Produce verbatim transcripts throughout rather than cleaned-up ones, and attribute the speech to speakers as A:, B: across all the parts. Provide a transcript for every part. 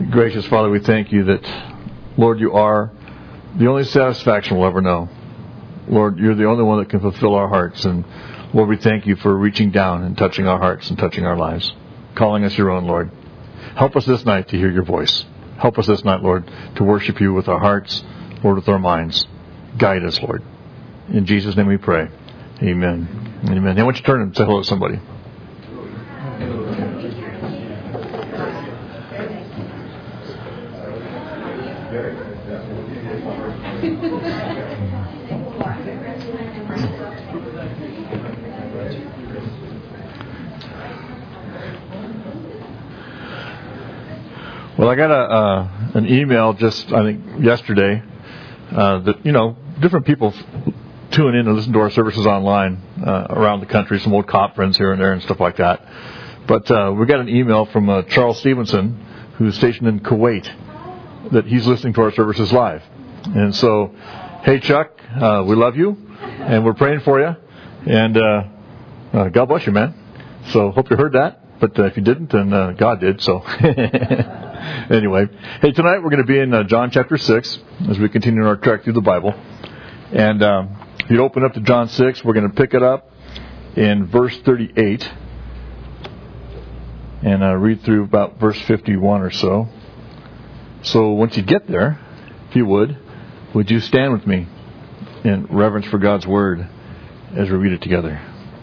A: Gracious Father, we thank you that, Lord, you are the only satisfaction we'll ever know. Lord, you're the only one that can fulfill our hearts. And Lord, we thank you for reaching down and touching our hearts and touching our lives, calling us your own, Lord. Help us this night to hear your voice. Help us this night, Lord, to worship you with our hearts, Lord, with our minds. Guide us, Lord. In Jesus' name we pray. Amen. Amen. Hey, why don't you turn and say hello to somebody? Well, I got a uh, an email just, I think, yesterday uh, that, you know, different people tune in and listen to our services online uh, around the country, some old cop friends here and there and stuff like that. But uh, we got an email from uh, Charles Stevenson, who's stationed in Kuwait, that he's listening to our services live. And so, hey, Chuck, uh, we love you, and we're praying for you, and uh, uh, God bless you, man. So hope you heard that, but uh, if you didn't, then uh, God did, so... Anyway, hey, tonight we're going to be in uh, John chapter six as we continue our trek through the Bible. And um, if you open up to John six, we're going to pick it up in verse thirty-eight and uh, read through about verse fifty-one or so. So once you get there, if you would, would you stand with me in reverence for God's Word as we read it together?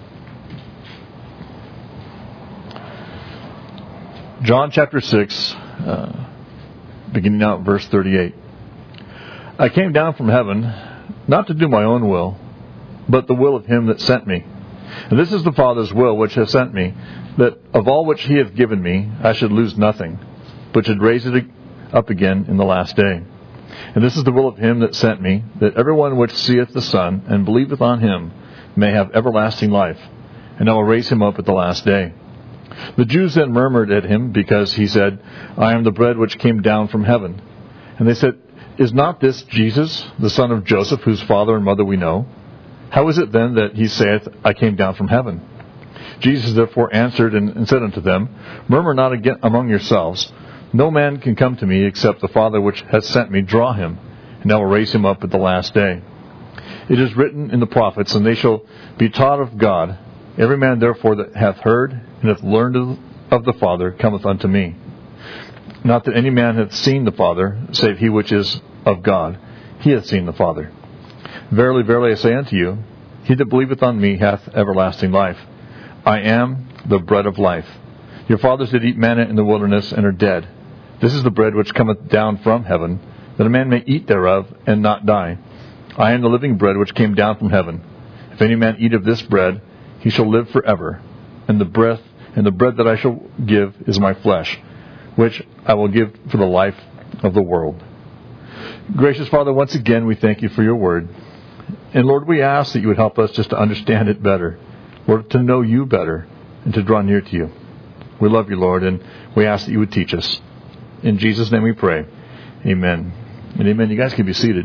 A: John chapter six, uh, beginning out verse thirty-eight. I came down from heaven, not to do my own will, but the will of him that sent me. And this is the Father's will which has sent me, that of all which he hath given me, I should lose nothing, but should raise it up again in the last day. And this is the will of him that sent me, that everyone which seeth the Son, and believeth on him, may have everlasting life, and I will raise him up at the last day. The Jews then murmured at him, because he said, I am the bread which came down from heaven. And they said, Is not this Jesus, the son of Joseph, whose father and mother we know? How is it then that he saith, I came down from heaven? Jesus therefore answered and, and said unto them, Murmur not again among yourselves. No man can come to me, except the Father which hath sent me draw him, and I will raise him up at the last day. It is written in the prophets, and they shall be taught of God. Every man therefore that hath heard and hath learned of, of the Father cometh unto me. Not that any man hath seen the Father, save he which is of God. He hath seen the Father. Verily, verily, I say unto you, he that believeth on me hath everlasting life. I am the bread of life. Your fathers did eat manna in the wilderness, and are dead. This is the bread which cometh down from heaven, that a man may eat thereof, and not die. I am the living bread which came down from heaven. If any man eat of this bread, he shall live forever. And the breath and the bread that I shall give is my flesh, which I will give for the life of the world. Gracious Father, once again we thank you for your word. And Lord, we ask that you would help us just to understand it better, Lord, to know you better, and to draw near to you. We love you, Lord, and we ask that you would teach us. In Jesus' name we pray. Amen. And amen. You guys can be seated.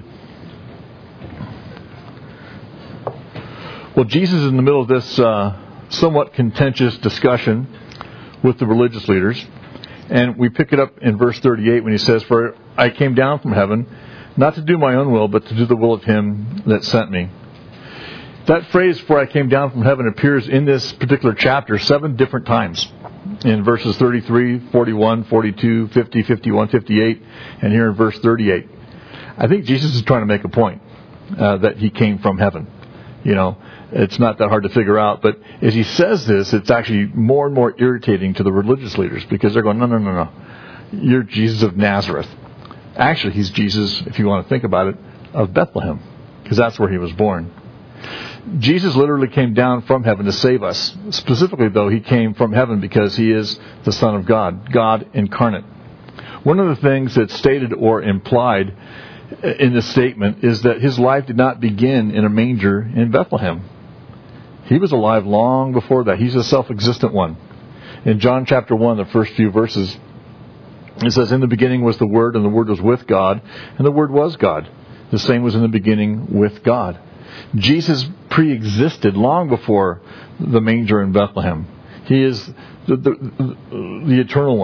A: Well, Jesus is in the middle of this uh, somewhat contentious discussion with the religious leaders. And we pick it up in verse thirty-eight when he says, For I came down from heaven, not to do my own will, but to do the will of him that sent me. That phrase, for I came down from heaven, appears in this particular chapter seven different times. In verses thirty-three, forty-one, forty-two, fifty, fifty-one, fifty-eight, and here in verse thirty-eight. I think Jesus is trying to make a point uh, that he came from heaven. You know, it's not that hard to figure out. But as he says this, it's actually more and more irritating to the religious leaders, because they're going, no, no, no, no. You're Jesus of Nazareth. Actually, he's Jesus, if you want to think about it, of Bethlehem, because that's where he was born. Jesus literally came down from heaven to save us. Specifically, though, he came from heaven because he is the Son of God, God incarnate. One of the things that's stated or implied in this statement is that his life did not begin in a manger in Bethlehem. He was alive long before that. He's a self-existent one. In John chapter one, the first few verses, it says, In the beginning was the Word, and the Word was with God, and the Word was God. The same was in the beginning with God. Jesus pre-existed long before the manger in Bethlehem. He is the, the, the eternal one.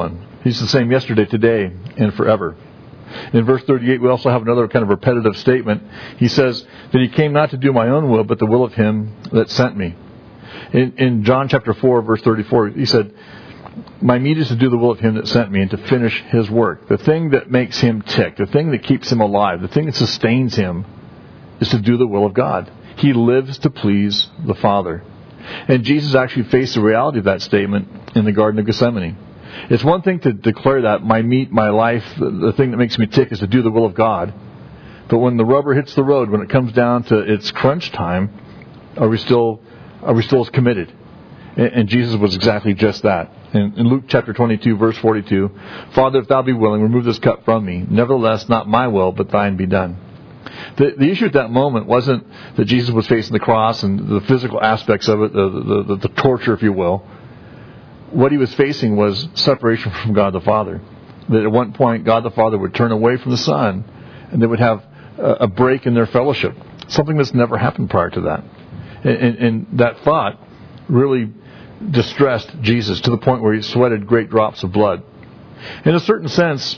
A: He's the same yesterday, today, and forever. In verse thirty-eight, we also have another kind of repetitive statement. He says that he came not to do my own will, but the will of him that sent me. In, in John chapter four, verse thirty-four, he said, my meat is to do the will of him that sent me and to finish his work. The thing that makes him tick, the thing that keeps him alive, the thing that sustains him is to do the will of God. He lives to please the Father. And Jesus actually faced the reality of that statement in the Garden of Gethsemane. It's one thing to declare that my meat, my life, the, the thing that makes me tick is to do the will of God. But when the rubber hits the road, when it comes down to its crunch time, are we still are we still as committed? And, and Jesus was exactly just that. In, in Luke chapter twenty-two, verse forty-two, Father, if thou be willing, remove this cup from me. Nevertheless, not my will, but thine be done. The, the issue at that moment wasn't that Jesus was facing the cross and the physical aspects of it, the, the, the, the torture, if you will. What he was facing was separation from God the Father. That at one point, God the Father would turn away from the Son, and they would have a, a break in their fellowship. Something that's never happened prior to that. And, and, and that thought really distressed Jesus to the point where he sweated great drops of blood. In a certain sense,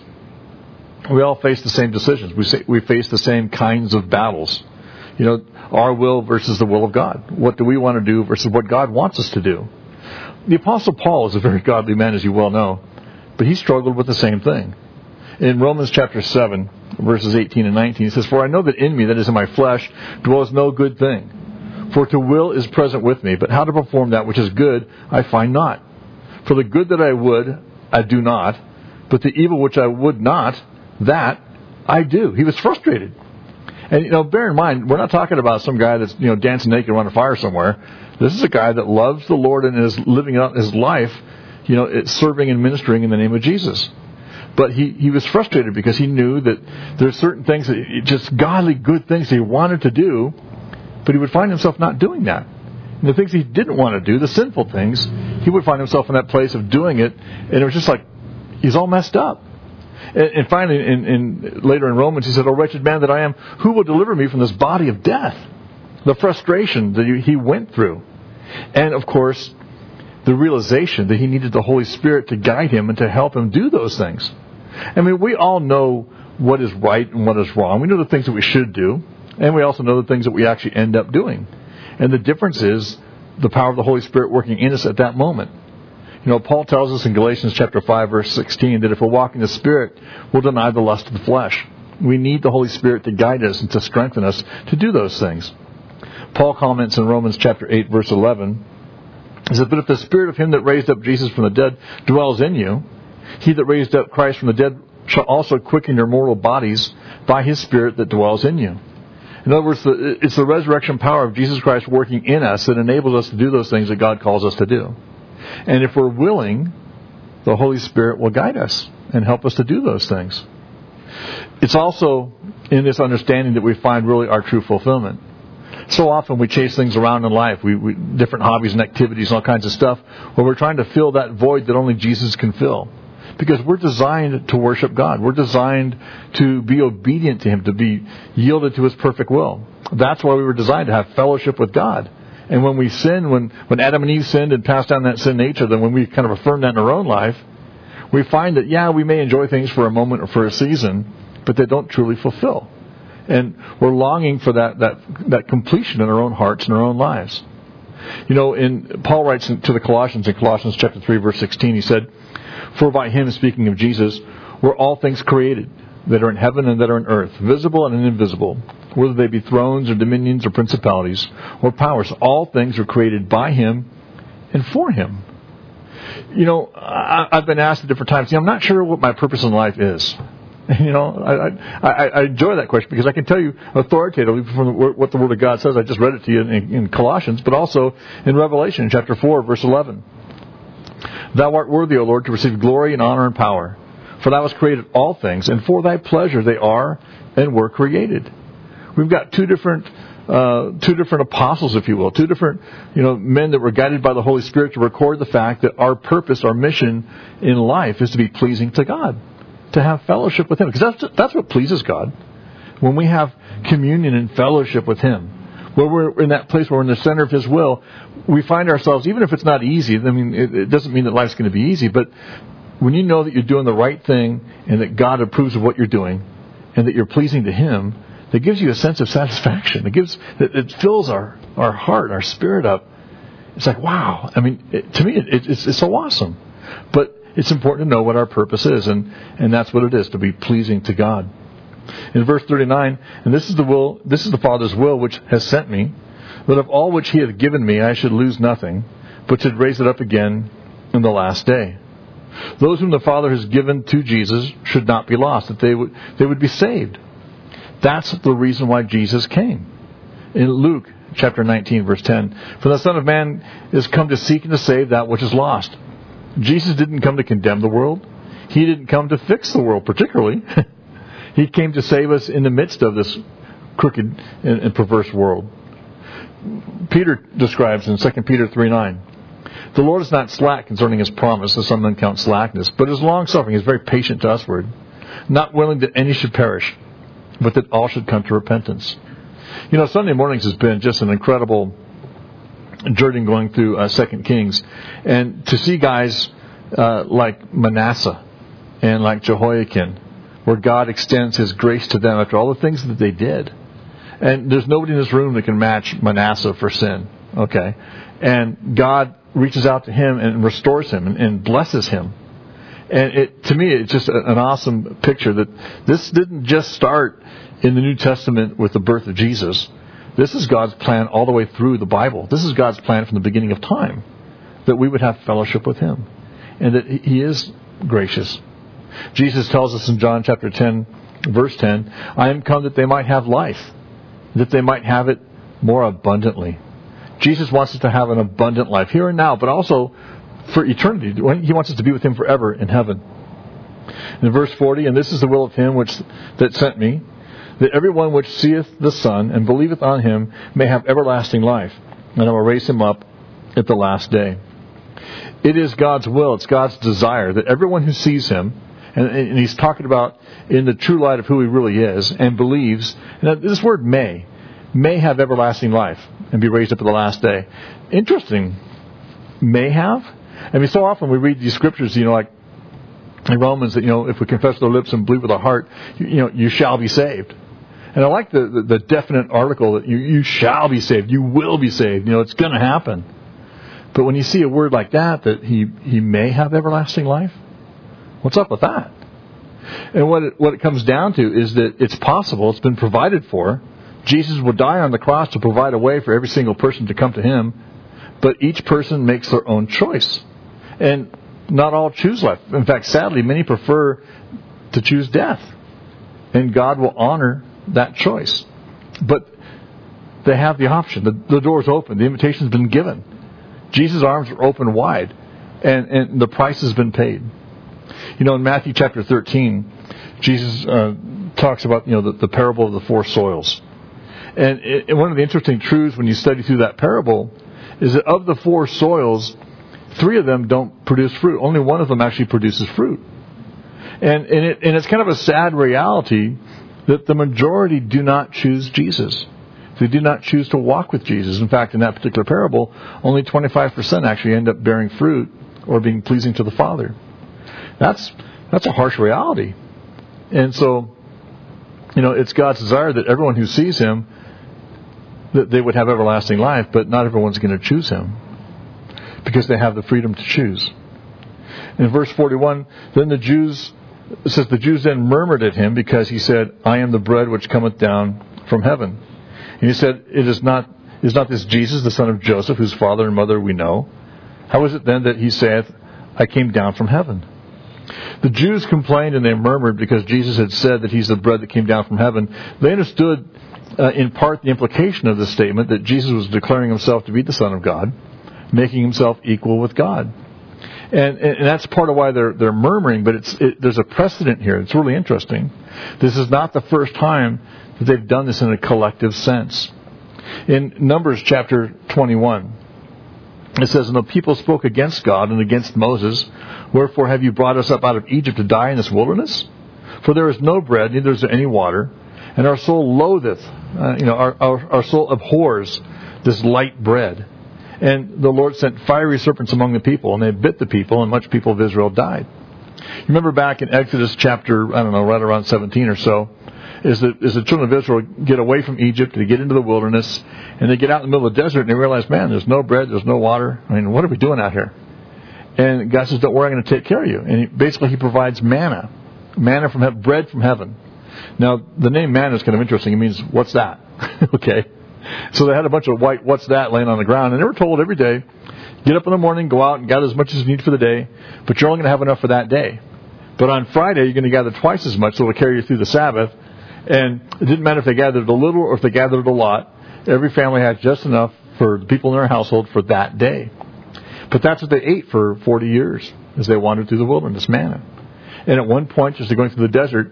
A: we all face the same decisions. We say, we face the same kinds of battles. You know, our will versus the will of God. What do we want to do versus what God wants us to do? The Apostle Paul is a very godly man, as you well know, but he struggled with the same thing. In Romans chapter seven, verses eighteen and nineteen, he says, For I know that in me, that is in my flesh, dwells no good thing. For to will is present with me, but how to perform that which is good I find not. For the good that I would, I do not, but the evil which I would not, that I do. He was frustrated. And, you know, bear in mind, we're not talking about some guy that's, you know, dancing naked around a fire somewhere. This is a guy that loves the Lord and is living out his life, you know, serving and ministering in the name of Jesus. But he, he was frustrated because he knew that there's certain things, that just godly good things he wanted to do, but he would find himself not doing that. And the things he didn't want to do, the sinful things, he would find himself in that place of doing it, and it was just like, he's all messed up. And, and finally, in, in later in Romans, he said, O wretched man that I am, who will deliver me from this body of death? The frustration that he went through. And, of course, the realization that he needed the Holy Spirit to guide him and to help him do those things. I mean, we all know what is right and what is wrong. We know the things that we should do, and we also know the things that we actually end up doing. And the difference is the power of the Holy Spirit working in us at that moment. You know, Paul tells us in Galatians chapter five, verse sixteen, that if we're walking the Spirit, we'll deny the lust of the flesh. We need the Holy Spirit to guide us and to strengthen us to do those things. Paul comments in Romans chapter eight, verse eleven, he says, But if the Spirit of him that raised up Jesus from the dead dwells in you, he that raised up Christ from the dead shall also quicken your mortal bodies by his Spirit that dwells in you. In other words, it's the resurrection power of Jesus Christ working in us that enables us to do those things that God calls us to do. And if we're willing, the Holy Spirit will guide us and help us to do those things. It's also in this understanding that we find really our true fulfillment. So often we chase things around in life, we, we different hobbies and activities and all kinds of stuff, where we're trying to fill that void that only Jesus can fill. Because we're designed to worship God. We're designed to be obedient to him, to be yielded to his perfect will. That's why we were designed to have fellowship with God. And when we sin, when, when Adam and Eve sinned and passed down that sin nature, then when we kind of affirm that in our own life, we find that, yeah, we may enjoy things for a moment or for a season, but they don't truly fulfill. And we're longing for that, that, that completion in our own hearts and our own lives. You know, in Paul writes to the Colossians in Colossians chapter three, verse sixteen, he said, For by him, speaking of Jesus, were all things created, that are in heaven and that are in earth, visible and invisible, whether they be thrones or dominions or principalities or powers. All things are created by him and for him. You know, I, I've been asked at different times, you know, I'm not sure what my purpose in life is. You know, I, I, I enjoy that question because I can tell you authoritatively from the, what the Word of God says. I just read it to you in, in Colossians, but also in Revelation chapter four, verse eleven. Thou art worthy, O Lord, to receive glory and honor and power. For thou hast created all things, and for thy pleasure they are and were created. We've got two different uh, two different apostles, if you will, two different you know men that were guided by the Holy Spirit to record the fact that our purpose, our mission in life is to be pleasing to God, to have fellowship with him. Because that's, that's what pleases God. When we have communion and fellowship with him, where we're in that place where we're in the center of his will, we find ourselves, even if it's not easy, I mean, it, it doesn't mean that life's going to be easy, but when you know that you're doing the right thing and that God approves of what you're doing and that you're pleasing to Him, that gives you a sense of satisfaction. It gives, it fills our, our heart, our spirit up. It's like, wow. I mean, it, to me, it, it's, it's so awesome. But it's important to know what our purpose is, and, and that's what it is, to be pleasing to God. In verse thirty-nine, and this is the will, this is the Father's will which has sent me, that of all which He hath given me I should lose nothing, but should raise it up again in the last day. Those whom the Father has given to Jesus should not be lost, that they would they would be saved. That's the reason why Jesus came. In Luke chapter nineteen, verse ten, for the Son of Man is come to seek and to save that which is lost. Jesus didn't come to condemn the world. He didn't come to fix the world particularly. He came to save us in the midst of this crooked and, and perverse world. Peter describes in Second Peter three nine, the Lord is not slack concerning His promise, as some men count slackness, but is long-suffering, is very patient to usward, not willing that any should perish, but that all should come to repentance. You know, Sunday mornings has been just an incredible journey going through uh, Second Kings, and to see guys uh, like Manasseh and like Jehoiakim, where God extends His grace to them after all the things that they did. And there's nobody in this room that can match Manasseh for sin. Okay? And God reaches out to him and restores him and, and blesses him. And it, to me, it's just an awesome picture that this didn't just start in the New Testament with the birth of Jesus. This is God's plan all the way through the Bible. This is God's plan from the beginning of time, that we would have fellowship with Him, and that He is gracious. Jesus tells us in John chapter ten, verse ten, I am come that they might have life, that they might have it more abundantly. Jesus wants us to have an abundant life here and now, but also for eternity. He wants us to be with Him forever in heaven. In verse forty, and this is the will of Him which that sent me, that everyone which seeth the Son and believeth on Him may have everlasting life, and I will raise him up at the last day. It is God's will, it's God's desire that everyone who sees Him, and, and He's talking about in the true light of who He really is, and believes, and this word may, may have everlasting life and be raised up at the last day. Interesting. May have? I mean, so often we read these scriptures, you know, like in Romans, that, you know, if we confess with our lips and believe with our heart, you, you know, you shall be saved. And I like the, the, the definite article that you, you shall be saved. You will be saved. You know, it's going to happen. But when you see a word like that, that he, he may have everlasting life, what's up with that? And what it, what it comes down to is that it's possible, it's been provided for. Jesus would die on the cross to provide a way for every single person to come to Him, but each person makes their own choice. And not all choose life. In fact, sadly, many prefer to choose death. And God will honor that choice. But they have the option. The, the door's open. The invitation's been given. Jesus' arms are open wide. And, and the price has been paid. You know, in Matthew chapter thirteen, Jesus uh, talks about, you know, the, the parable of the four soils. And it, one of the interesting truths when you study through that parable is that of the four soils, three of them don't produce fruit. Only one of them actually produces fruit. And, and, it, and it's kind of a sad reality that the majority do not choose Jesus. They do not choose to walk with Jesus. In fact, in that particular parable, only twenty-five percent actually end up bearing fruit or being pleasing to the Father. That's that's a harsh reality. And so, you know, it's God's desire that everyone who sees Him, that they would have everlasting life, but not everyone's going to choose Him because they have the freedom to choose. In verse forty-one, then the Jews, it says, the Jews then murmured at Him because He said, I am the bread which cometh down from heaven. And He said, it is not, is not this Jesus, the son of Joseph, whose father and mother we know? How is it then that He saith, I came down from heaven? The Jews complained and they murmured because Jesus had said that He's the bread that came down from heaven. They understood uh, in part the implication of this statement, that Jesus was declaring Himself to be the Son of God, making Himself equal with God. And, and that's part of why they're they're murmuring, but it's it, there's a precedent here. It's really interesting. This is not the first time that they've done this in a collective sense. In Numbers chapter twenty-one, it says, and the people spoke against God and against Moses, wherefore have you brought us up out of Egypt to die in this wilderness? For there is no bread, neither is there any water, and our soul loatheth, uh, you know, our, our, our soul abhors this light bread. And the Lord sent fiery serpents among the people, and they bit the people, and much people of Israel died. Remember back in Exodus chapter, I don't know, right around seventeen or so, is that as the children of Israel get away from Egypt, they get into the wilderness, and they get out in the middle of the desert, and they realize, man, there's no bread, there's no water. I mean, what are we doing out here? And God says, don't worry, I'm going to take care of you. And he, basically he provides manna, manna from heaven, bread from heaven. Now, the name manna is kind of interesting. It means, what's that? Okay. So they had a bunch of white what's that laying on the ground, and they were told every day, get up in the morning, go out and gather as much as you need for the day, but you're only going to have enough for that day. But on Friday, you're going to gather twice as much, so it'll carry you through the Sabbath. And it didn't matter if they gathered a little or if they gathered a lot. Every family had just enough for the people in their household for that day. But that's what they ate for forty years as they wandered through the wilderness, manna. And at one point, as they're going through the desert,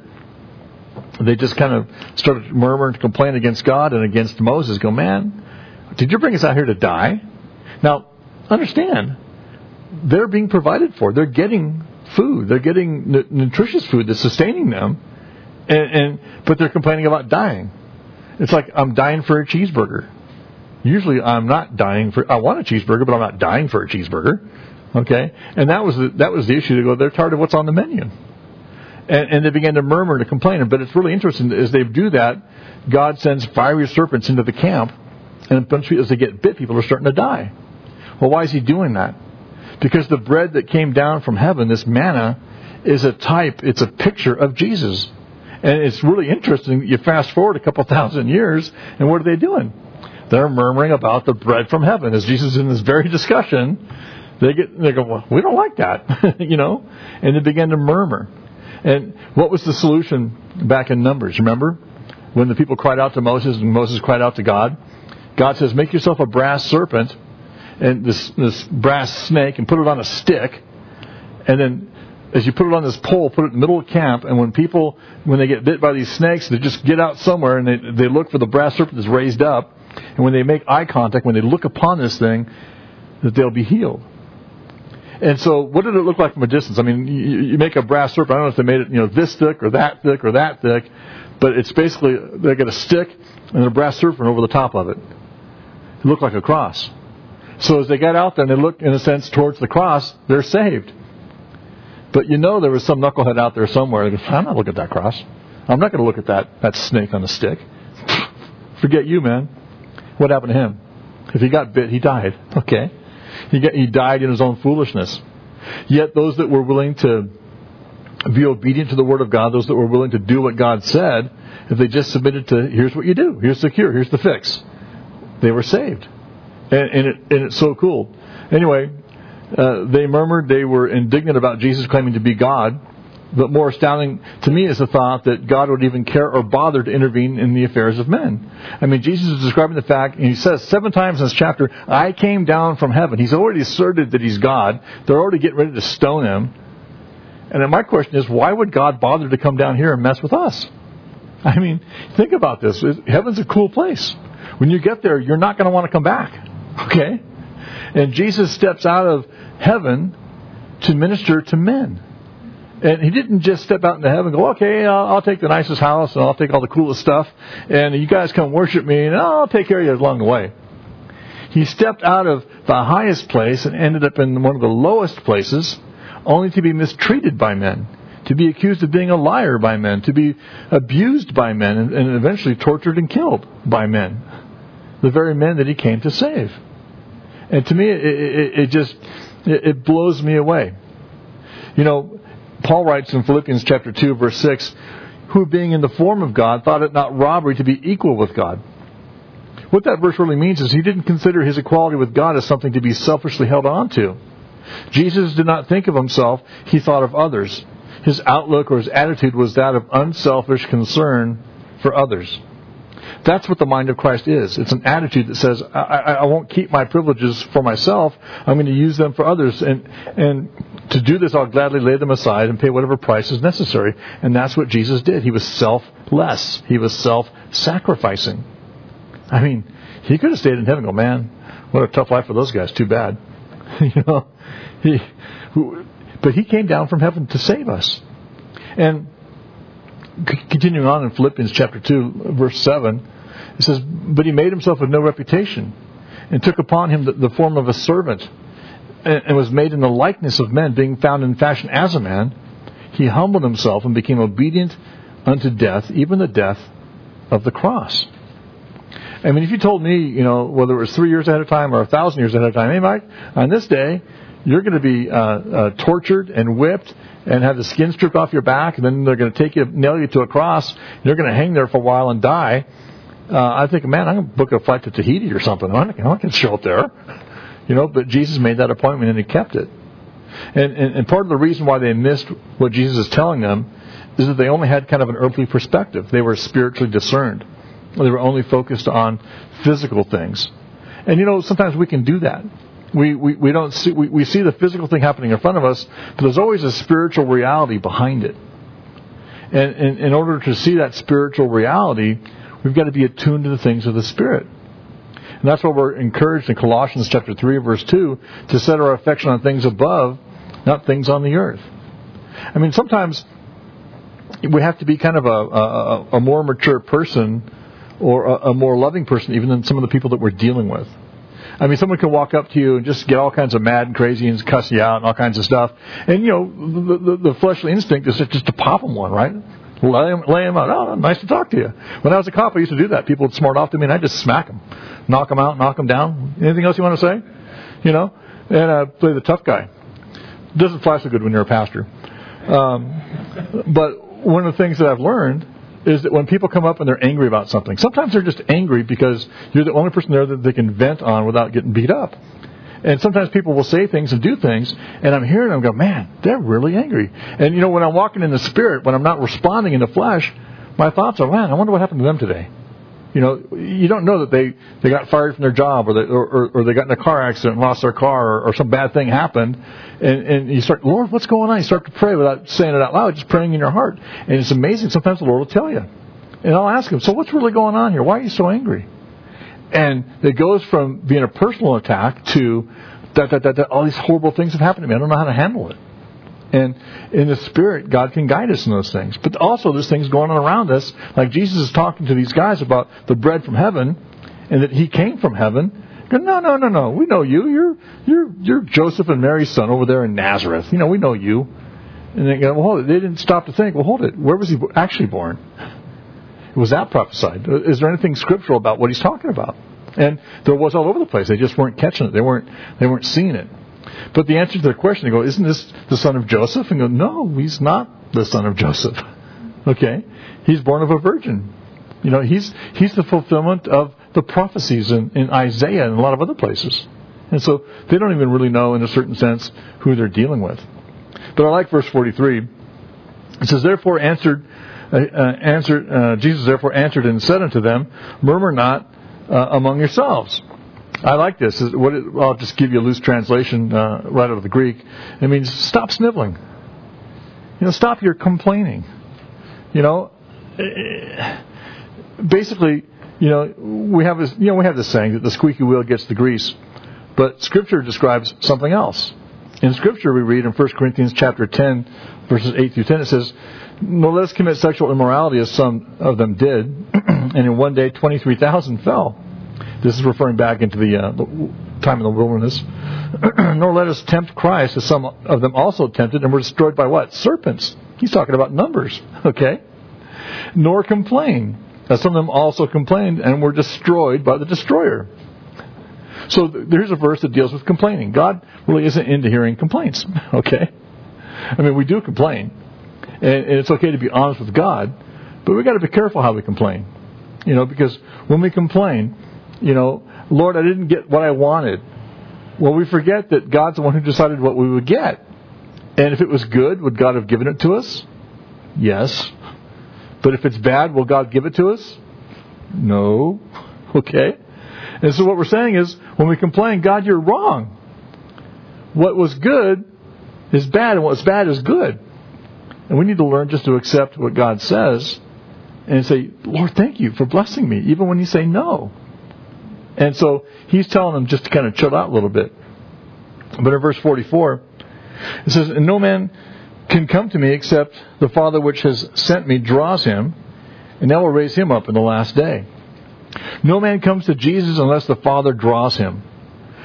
A: they just kind of started murmuring to complain against God and against Moses. Go, man, did you bring us out here to die? Now, understand, they're being provided for. They're getting food. They're getting n- nutritious food that's sustaining them. And, and but they're complaining about dying. It's like, I'm dying for a cheeseburger. Usually I'm not dying for, I want a cheeseburger, but I'm not dying for a cheeseburger. Okay? And that was the, that was the issue. They go, they're tired of what's on the menu. And, and they began to murmur and complain. But it's really interesting, as they do that, God sends fiery serpents into the camp, and a bunch of people, as they get bit, people are starting to die. Well, why is he doing that? Because the bread that came down from heaven, this manna, is a type, it's a picture of Jesus. And it's really interesting. You fast forward a couple thousand years, and what are they doing? They're murmuring about the bread from heaven. As Jesus is in this very discussion, they get they go, well, we don't like that, you know, and they begin to murmur. And what was the solution back in Numbers? Remember when the people cried out to Moses and Moses cried out to God? God says, make yourself a brass serpent and this this brass snake and put it on a stick, and then as you put it on this pole, put it in the middle of camp, and when people, when they get bit by these snakes, they just get out somewhere and they, they look for the brass serpent that's raised up, and when they make eye contact, when they look upon this thing, that they'll be healed. And so what did it look like from a distance? I mean, you, you make a brass serpent, I don't know if they made it, you know, this thick or that thick or that thick, but it's basically, they got a stick and a brass serpent over the top of it. It looked like a cross. So as they got out there and they looked, in a sense, towards the cross, they're saved. But you know there was some knucklehead out there somewhere that goes, I'm not looking at that cross. I'm not going to look at that, that snake on the stick. Forget you, man. What happened to him? If he got bit, he died. Okay. He got, he died in his own foolishness. Yet those that were willing to be obedient to the Word of God, those that were willing to do what God said, if they just submitted to, here's what you do, here's the cure, here's the fix, they were saved. And, and, it, and it's so cool. Anyway, Uh, they murmured, they were indignant about Jesus claiming to be God. But more astounding to me is the thought that God would even care or bother to intervene in the affairs of men. I mean, Jesus is describing the fact, and he says seven times in this chapter, I came down from heaven. He's already asserted that he's God. They're already getting ready to stone him. And then my question is, why would God bother to come down here and mess with us? I mean, think about this. Heaven's a cool place. When you get there, you're not going to want to come back. Okay? And Jesus steps out of heaven to minister to men. And he didn't just step out into heaven and go, okay, I'll, I'll take the nicest house and I'll take all the coolest stuff and you guys come worship me and I'll take care of you along the way. He stepped out of the highest place and ended up in one of the lowest places, only to be mistreated by men, to be accused of being a liar by men, to be abused by men, and, and eventually tortured and killed by men. The very men that he came to save. And to me, it, it, it just, it, it blows me away. You know, Paul writes in Philippians chapter two, verse six, who being in the form of God, thought it not robbery to be equal with God. What that verse really means is he didn't consider his equality with God as something to be selfishly held on to. Jesus did not think of himself, he thought of others. His outlook or his attitude was that of unselfish concern for others. That's what the mind of Christ is. It's an attitude that says, I, I, I won't keep my privileges for myself. I'm going to use them for others. And, and to do this, I'll gladly lay them aside and pay whatever price is necessary. And that's what Jesus did. He was selfless. He was self-sacrificing. I mean, he could have stayed in heaven and go, man, what a tough life for those guys. Too bad. you know, he, but he came down from heaven to save us. And continuing on in Philippians chapter two, verse seven, it says, but he made himself of no reputation and took upon him the, the form of a servant and, and was made in the likeness of men, being found in fashion as a man. he humbled himself and became obedient unto death, even the death of the cross. I mean, if you told me, you know, whether it was three years ahead of time or a thousand years ahead of time, hey, Mike, on this day, you're going to be uh, uh, tortured and whipped and have the skin stripped off your back, and then they're going to take you, nail you to a cross, and you're going to hang there for a while and die. Uh, I think, man, I'm going to book a flight to Tahiti or something. I'm not going to show up there. You know, but Jesus made that appointment and he kept it. And, and, and part of the reason why they missed what Jesus is telling them is that they only had kind of an earthly perspective. They were spiritually discerned. They were only focused on physical things. And, you know, sometimes we can do that. We, we, we don't see, we, we see the physical thing happening in front of us, but there's always a spiritual reality behind it. And, and in order to see that spiritual reality, we've got to be attuned to the things of the Spirit. And that's why we're encouraged in Colossians chapter three, verse two, to set our affection on things above, not things on the earth. I mean, sometimes we have to be kind of a, a, a more mature person or a, a more loving person even than some of the people that we're dealing with. I mean, someone can walk up to you and just get all kinds of mad and crazy and cuss you out and all kinds of stuff. And, you know, the, the, the fleshly instinct is just to pop them one, right? Lay them, lay them out. Oh, nice to talk to you. When I was a cop, I used to do that. People would smart off to me, and I'd just smack them. Knock them out, knock them down. Anything else you want to say? You know? And uh, play the tough guy. Doesn't fly so good when you're a pastor. Um, but one of the things that I've learned is that when people come up and they're angry about something, sometimes they're just angry because you're the only person there that they can vent on without getting beat up. And sometimes people will say things and do things, and I'm hearing them go, man, they're really angry. And, you know, when I'm walking in the Spirit, when I'm not responding in the flesh, my thoughts are, man, I wonder what happened to them today. You know, you don't know that they, they got fired from their job or they, or, or, or they got in a car accident and lost their car or, or some bad thing happened. And, and you start, Lord, what's going on? You start to pray without saying it out loud, just praying in your heart. And it's amazing. Sometimes the Lord will tell you. And I'll ask him, so what's really going on here? Why are you so angry? And it goes from being a personal attack to that, that, that, that all these horrible things have happened to me. I don't know how to handle it. And in the Spirit, God can guide us in those things. But also there's things going on around us. Like Jesus is talking to these guys about the bread from heaven and that he came from heaven. Go, no, no, no, no. We know you. You're you're you're Joseph and Mary's son over there in Nazareth. You know, we know you. And they go, well, hold it. They didn't stop to think, well, hold it. Where was he actually born? Was that prophesied? Is there anything scriptural about what he's talking about? And there was all over the place. They just weren't catching it. They weren't they weren't seeing it. But the answer to their question, they go, isn't this the son of Joseph? And go, no, he's not the son of Joseph. Okay? He's born of a virgin. You know, he's he's the fulfillment of the prophecies in, in Isaiah and a lot of other places. And so they don't even really know, in a certain sense, who they're dealing with. But I like verse forty-three. It says, therefore answered, uh, uh, answered uh, Jesus therefore answered and said unto them, murmur not uh, among yourselves. I like this. What it, I'll just give you a loose translation uh, right out of the Greek. It means stop sniveling. You know, stop your complaining. You know, basically, you know, we have this. You know, we have this saying that the squeaky wheel gets the grease, but Scripture describes something else. In Scripture, we read in First Corinthians chapter ten, verses eight through ten. It says, "Nor let us commit sexual immorality, as some of them did, and in one day twenty-three thousand fell." This is referring back into the, uh, the time in the wilderness. Nor let us tempt Christ, as some of them also tempted, and were destroyed by what? Serpents. He's talking about numbers, okay? Nor complain, as some of them also complained, and were destroyed by the destroyer. So th- there's a verse that deals with complaining. God really isn't into hearing complaints, okay? I mean, we do complain, and, and it's okay to be honest with God, but we've got to be careful how we complain. You know, because when we complain, you know, Lord, I didn't get what I wanted. Well, we forget that God's the one who decided what we would get. And if it was good, would God have given it to us? Yes. But if it's bad, will God give it to us? No. Okay. And so what we're saying is, when we complain, God, you're wrong. What was good is bad, and what's bad is good. And we need to learn just to accept what God says and say, Lord, thank you for blessing me, even when you say no. And so he's telling them just to kind of chill out a little bit. But in verse forty-four, it says, and no man can come to me except the Father which has sent me draws him, and I will raise him up in the last day. No man comes to Jesus unless the Father draws him.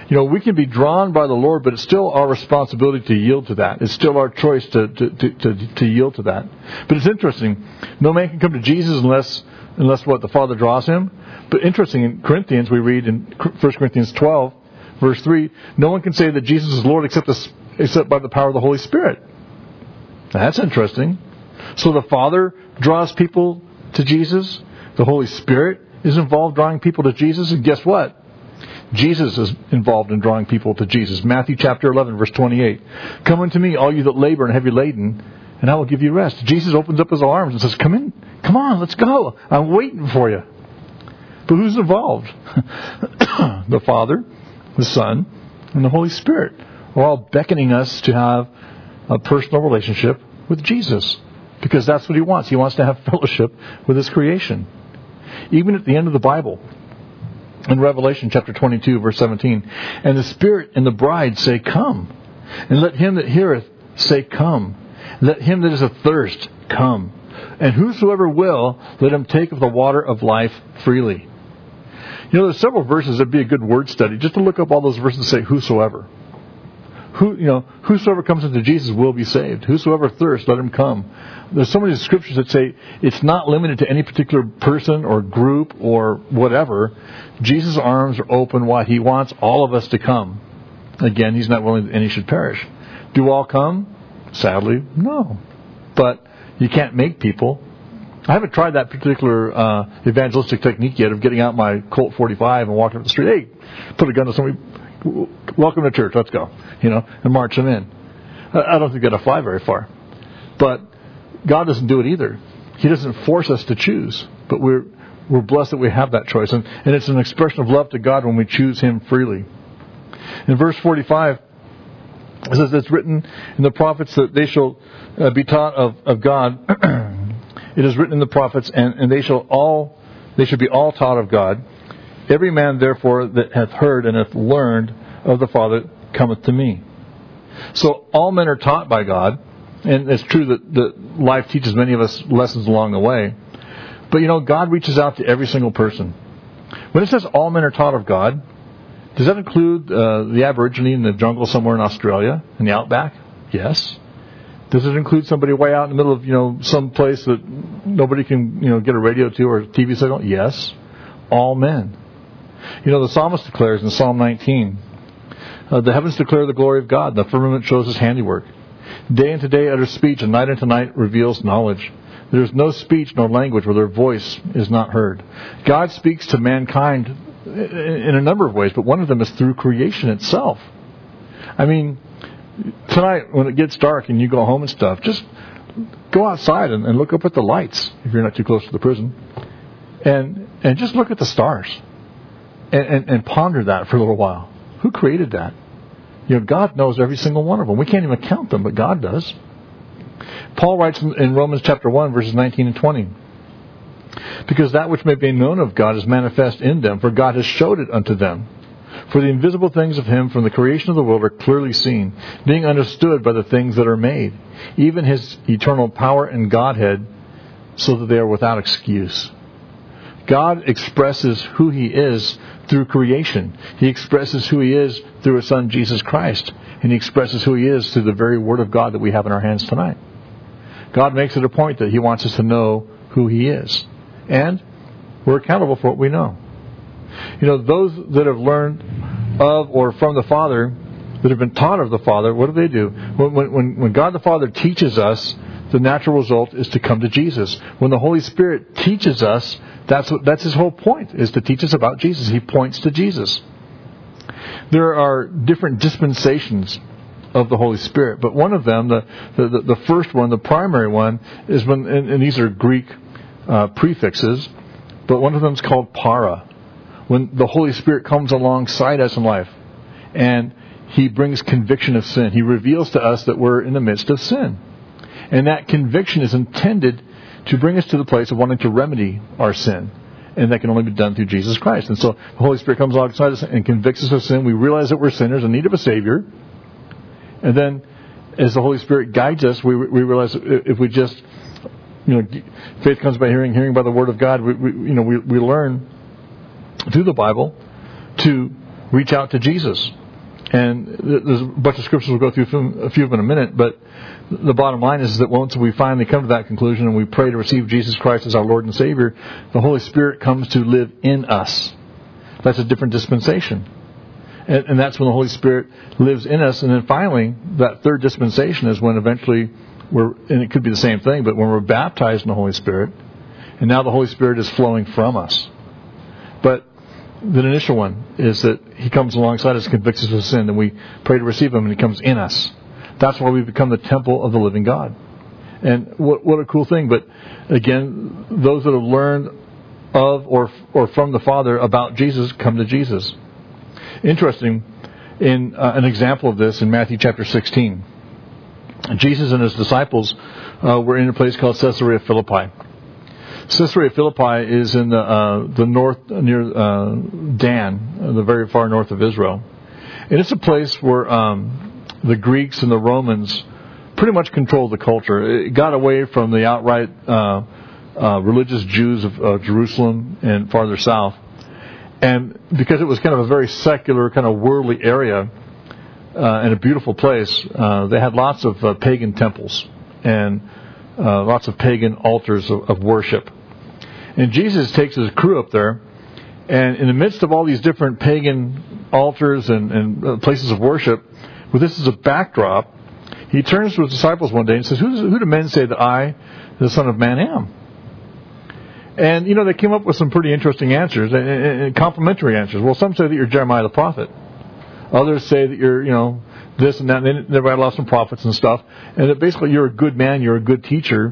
A: You know, we can be drawn by the Lord, but it's still our responsibility to yield to that. It's still our choice to, to, to, to, to yield to that. But it's interesting. No man can come to Jesus unless, unless what, the Father draws him. But interesting, in Corinthians, we read in First Corinthians twelve, verse three, no one can say that Jesus is Lord except, the, except by the power of the Holy Spirit. Now, that's interesting. So the Father draws people to Jesus. The Holy Spirit is involved drawing people to Jesus. And guess what? Jesus is involved in drawing people to Jesus. Matthew chapter eleven, verse twenty-eight. Come unto me, all you that labor and heavy laden, and I will give you rest. Jesus opens up his arms and says, come in. Come on, let's go. I'm waiting for you. But who's involved? The Father, the Son, and the Holy Spirit are all beckoning us to have a personal relationship with Jesus. Because that's what he wants. He wants to have fellowship with his creation. Even at the end of the Bible, in Revelation chapter twenty-two, verse seventeen, and the Spirit and the bride say, come. And let him that heareth say, come. Let him that is athirst come. And whosoever will, let him take of the water of life freely. You know, there's several verses that'd be a good word study, just to look up all those verses and say, whosoever. Who, you know, whosoever comes into Jesus will be saved. Whosoever thirsts, let him come. There's so many scriptures that say it's not limited to any particular person or group or whatever. Jesus' arms are open wide. He wants all of us to come. Again, he's not willing that any should perish. Do all come? Sadly, no. But you can't make people. I haven't tried that particular uh, evangelistic technique yet of getting out my Colt forty-five and walking up the street. Hey, put a gun to somebody. Welcome to church. Let's go. You know, and march them in. I don't think that'll fly very far. But God doesn't do it either. He doesn't force us to choose. But we're we're blessed that we have that choice. And, and it's an expression of love to God when we choose him freely. In verse forty-five, it says it's written in the prophets that they shall uh, be taught of, of God. It is written in the prophets, and, and they shall all they should be all taught of God. Every man, therefore, that hath heard and hath learned of the Father cometh to me. So all men are taught by God, and it's true that, that life teaches many of us lessons along the way. But, you know, God reaches out to every single person. When it says all men are taught of God, does that include uh, the Aborigine in the jungle somewhere in Australia, in the outback? Yes. Does it include somebody way out in the middle of, you know, some place that nobody can, you know, get a radio to or a T V signal? Yes. All men. You know, the psalmist declares in Psalm nineteen, uh, the heavens declare the glory of God, and the firmament shows his handiwork. Day unto day utters speech, and night unto night reveals knowledge. There is no speech nor language where their voice is not heard. God speaks to mankind in a number of ways, but one of them is through creation itself. I mean, tonight when it gets dark and you go home and stuff, just go outside and, and look up at the lights, if you're not too close to the prison, and and just look at the stars. And, and, and ponder that for a little while. Who created that? You know, God knows every single one of them. We can't even count them, but God does. Paul writes in, in Romans chapter one, verses nineteen and twenty. Because that which may be known of God is manifest in them, for God has showed it unto them. For the invisible things of him from the creation of the world are clearly seen, being understood by the things that are made, even his eternal power and Godhead, so that they are without excuse. God expresses who he is through creation. He expresses who he is through his Son, Jesus Christ. And he expresses who he is through the very Word of God that we have in our hands tonight. God makes it a point that he wants us to know who he is. And we're accountable for what we know. You know, those that have learned of or from the Father, that have been taught of the Father, what do they do? When, when, when God the Father teaches us, the natural result is to come to Jesus. When the Holy Spirit teaches us, that's what, that's his whole point, is to teach us about Jesus. He points to Jesus. There are different dispensations of the Holy Spirit, but one of them, the the, the first one, the primary one, is when, and, and these are Greek uh, prefixes, but one of them is called para. When the Holy Spirit comes alongside us in life, and he brings conviction of sin. He reveals to us that we're in the midst of sin. And that conviction is intended to bring us to the place of wanting to remedy our sin. And that can only be done through Jesus Christ. And so the Holy Spirit comes alongside us and convicts us of sin. We realize that we're sinners in need of a Savior. And then as the Holy Spirit guides us, we we realize if we just, you know, faith comes by hearing, hearing by the Word of God. We, we you know, we, we learn through the Bible to reach out to Jesus. And there's a bunch of scriptures we'll go through a few of them in a minute, but the bottom line is that once we finally come to that conclusion and we pray to receive Jesus Christ as our Lord and Savior, the Holy Spirit comes to live in us. That's a different dispensation. And, and that's when the Holy Spirit lives in us. And then finally, that third dispensation is when eventually we're, and it could be the same thing, but when we're baptized in the Holy Spirit, and now the Holy Spirit is flowing from us. But the initial one is that He comes alongside us, convicts us of sin, and we pray to receive Him, and He comes in us. That's why we become the temple of the living God. And what, what a cool thing. But again, those that have learned of or or from the Father about Jesus come to Jesus. Interesting, in uh, an example of this in Matthew chapter sixteen. Jesus and His disciples uh, were in a place called Caesarea Philippi. Caesarea Philippi is in the uh, the north near uh, Dan, the very far north of Israel, and it's a place where um, the Greeks and the Romans pretty much controlled the culture. It got away from the outright uh, uh, religious Jews of uh, Jerusalem and farther south, and because it was kind of a very secular, kind of worldly area uh, and a beautiful place, uh, they had lots of uh, pagan temples and uh, lots of pagan altars of, of worship. And Jesus takes His crew up there, and in the midst of all these different pagan altars and, and uh, places of worship, with this as a backdrop, He turns to His disciples one day and says, who, does, who do men say that I, the Son of Man, am? And, you know, they came up with some pretty interesting answers, and, and, and complimentary answers. Well, some say that you're Jeremiah the prophet. Others say that you're, you know, this and that. And they rattle off some prophets and stuff. And that basically you're a good man, you're a good teacher.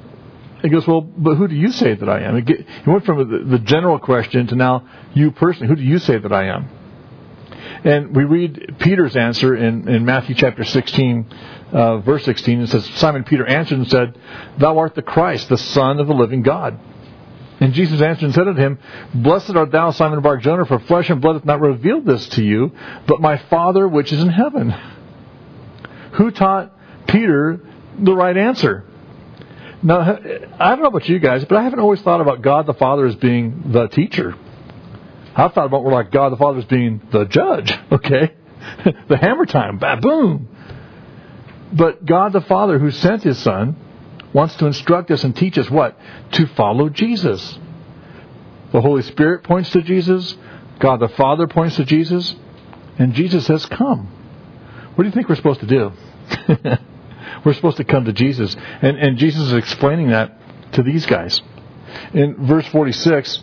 A: He goes, well, but who do you say that I am? He went from the, the general question to now you personally. Who do you say that I am? And we read Peter's answer in, in Matthew chapter sixteen, uh, verse sixteen. It says, Simon Peter answered and said, Thou art the Christ, the Son of the living God. And Jesus answered and said unto him, Blessed art thou, Simon Bar-Jonah, for flesh and blood hath not revealed this to you, but my Father which is in heaven. Who taught Peter the right answer? Now, I don't know about you guys, but I haven't always thought about God the Father as being the teacher. I've thought about more like God the Father as being the judge, okay? The hammer time, ba-boom. But God the Father, who sent His Son, wants to instruct us and teach us what? To follow Jesus. The Holy Spirit points to Jesus. God the Father points to Jesus. And Jesus has come. What do you think we're supposed to do? We're supposed to come to Jesus. And, and Jesus is explaining that to these guys. In verse forty-six,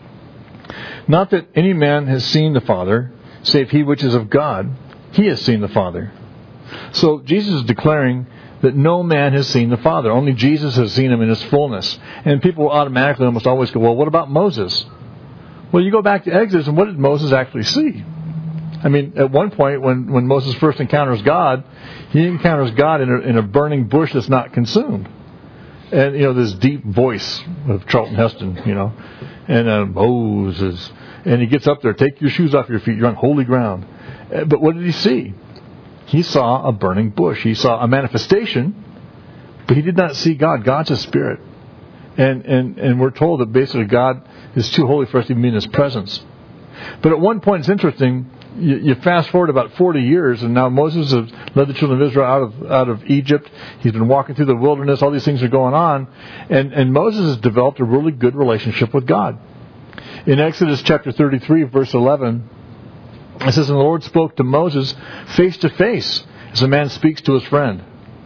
A: Not that any man has seen the Father, save he which is of God. He has seen the Father. So Jesus is declaring that no man has seen the Father. Only Jesus has seen Him in His fullness. And people automatically almost always go, well, what about Moses? Well, you go back to Exodus, and what did Moses actually see? I mean, at one point, when, when Moses first encounters God, he encounters God in a, in a burning bush that's not consumed. And, you know, this deep voice of Charlton Heston, you know, and uh, Moses. And he gets up there, take your shoes off your feet, you're on holy ground. But what did he see? He saw a burning bush. He saw a manifestation, but he did not see God. God's a spirit. And, and, and we're told that basically God is too holy for us to even be in His presence. But at one point, it's interesting, you, you fast forward about forty years, and now Moses has led the children of Israel out of out of Egypt. He's been walking through the wilderness. All these things are going on. And, and Moses has developed a really good relationship with God. In Exodus chapter thirty-three, verse eleven, it says, And the Lord spoke to Moses face to face, as a man speaks to his friend.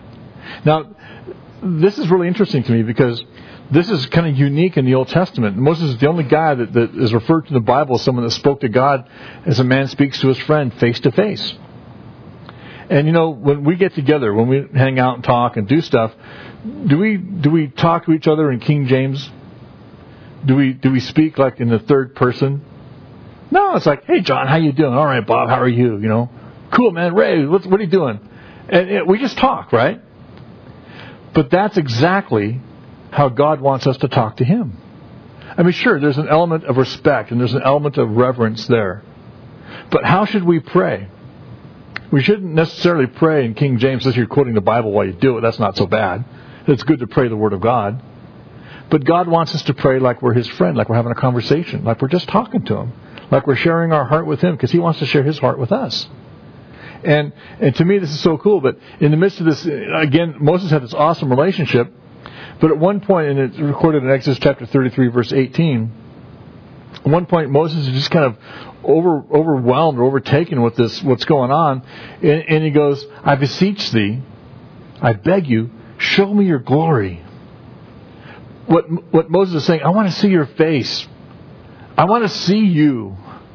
A: Now, this is really interesting to me because this is kind of unique in the Old Testament. Moses is the only guy that, that is referred to in the Bible as someone that spoke to God as a man speaks to his friend face to face. And you know, when we get together, when we hang out and talk and do stuff, do we do we talk to each other in King James? Do we do we speak like in the third person? No, it's like, hey, John, how you doing? All right, Bob, how are you? You know, cool, man. Ray, what, what are you doing? And, and we just talk, right? But that's exactly how God wants us to talk to Him. I mean, sure, there's an element of respect and there's an element of reverence there. But how should we pray? We shouldn't necessarily pray in King James as you're quoting the Bible while you do it. That's not so bad. It's good to pray the Word of God. But God wants us to pray like we're His friend, like we're having a conversation, like we're just talking to Him, like we're sharing our heart with Him, because He wants to share His heart with us. And and to me, this is so cool. But in the midst of this, again, Moses had this awesome relationship. But at one point, and it's recorded in Exodus chapter thirty-three, verse eighteen, at one point Moses is just kind of over overwhelmed or overtaken with this, what's going on. And, and he goes, I beseech thee, I beg you, show me your glory. What, what Moses is saying, I want to see your face. I want to see you.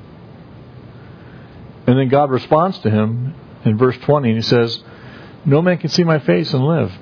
A: And then God responds to him in verse twenty, and He says, no man can see my face and live.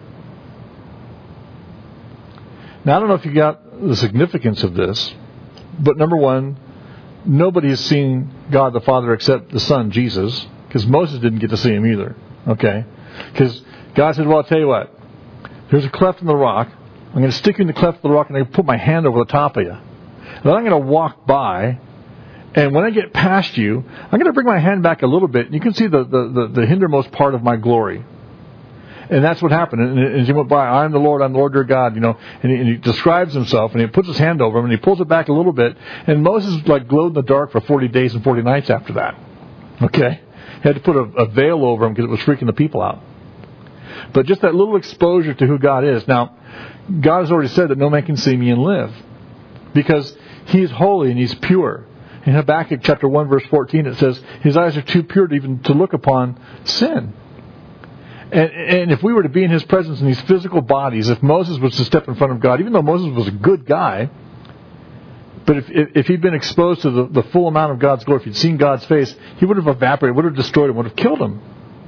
A: Now, I don't know if you got the significance of this, but number one, nobody has seen God the Father except the Son, Jesus, because Moses didn't get to see Him either. Okay? Because God said, well, I'll tell you what. There's a cleft in the rock. I'm going to stick you in the cleft of the rock, and I'm going to put my hand over the top of you. Then I'm going to walk by, and when I get past you, I'm going to bring my hand back a little bit, and you can see the, the, the, the hindermost part of my glory. And that's what happened. And as He went by, I'm the Lord, I'm the Lord your God, you know, and he, and he describes Himself, and He puts His hand over him, and He pulls it back a little bit, and Moses like glowed in the dark for forty days and forty nights after that. Okay? He had to put a, a veil over him because it was freaking the people out. But just that little exposure to who God is. Now, God has already said that no man can see me and live, because He's holy and He's pure. In Habakkuk chapter one, verse fourteen, it says, His eyes are too pure to even to look upon sin. And, and if we were to be in His presence in these physical bodies, if Moses was to step in front of God, even though Moses was a good guy, but if, if, if he'd been exposed to the, the full amount of God's glory, if he'd seen God's face, he would have evaporated, would have destroyed him, would have killed him.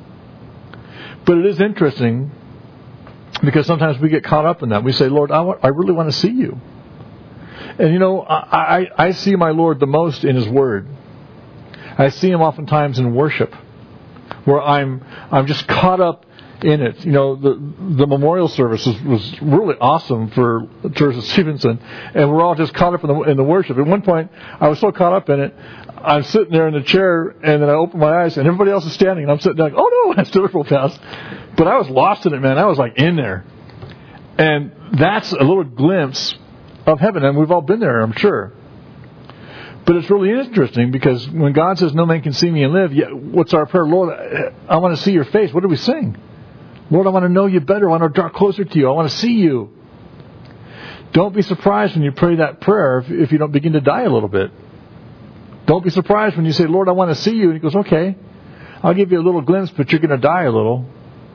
A: But it is interesting, because sometimes we get caught up in that. We say, Lord, I, want, I really want to see you. And you know, I, I, I see my Lord the most in His Word. I see Him oftentimes in worship, where I'm I'm just caught up in it. You know, the the memorial service was, was really awesome for Church of Stevenson, and we're all just caught up in the in the worship. At one point, I was so caught up in it, I'm sitting there in the chair, and then I open my eyes, and everybody else is standing, and I'm sitting there like, oh no, I still real fast. But I was lost in it, man. I was like in there, and that's a little glimpse of heaven, and we've all been there, I'm sure. But it's really interesting, because when God says, no man can see me and live, yeah, what's our prayer? Lord, I want to see your face. What do we sing? Lord, I want to know you better. I want to draw closer to you. I want to see you. Don't be surprised when you pray that prayer if, if you don't begin to die a little bit. Don't be surprised when you say, Lord, I want to see you. And He goes, okay, I'll give you a little glimpse, but you're going to die a little.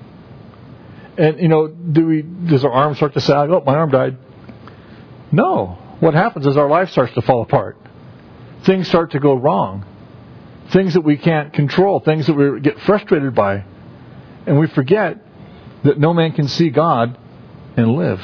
A: And, you know, do we? Does our arm start to sag? Oh, my arm died. No. What happens is our life starts to fall apart. Things start to go wrong. Things that we can't control. Things that we get frustrated by. And we forget that no man can see God and live,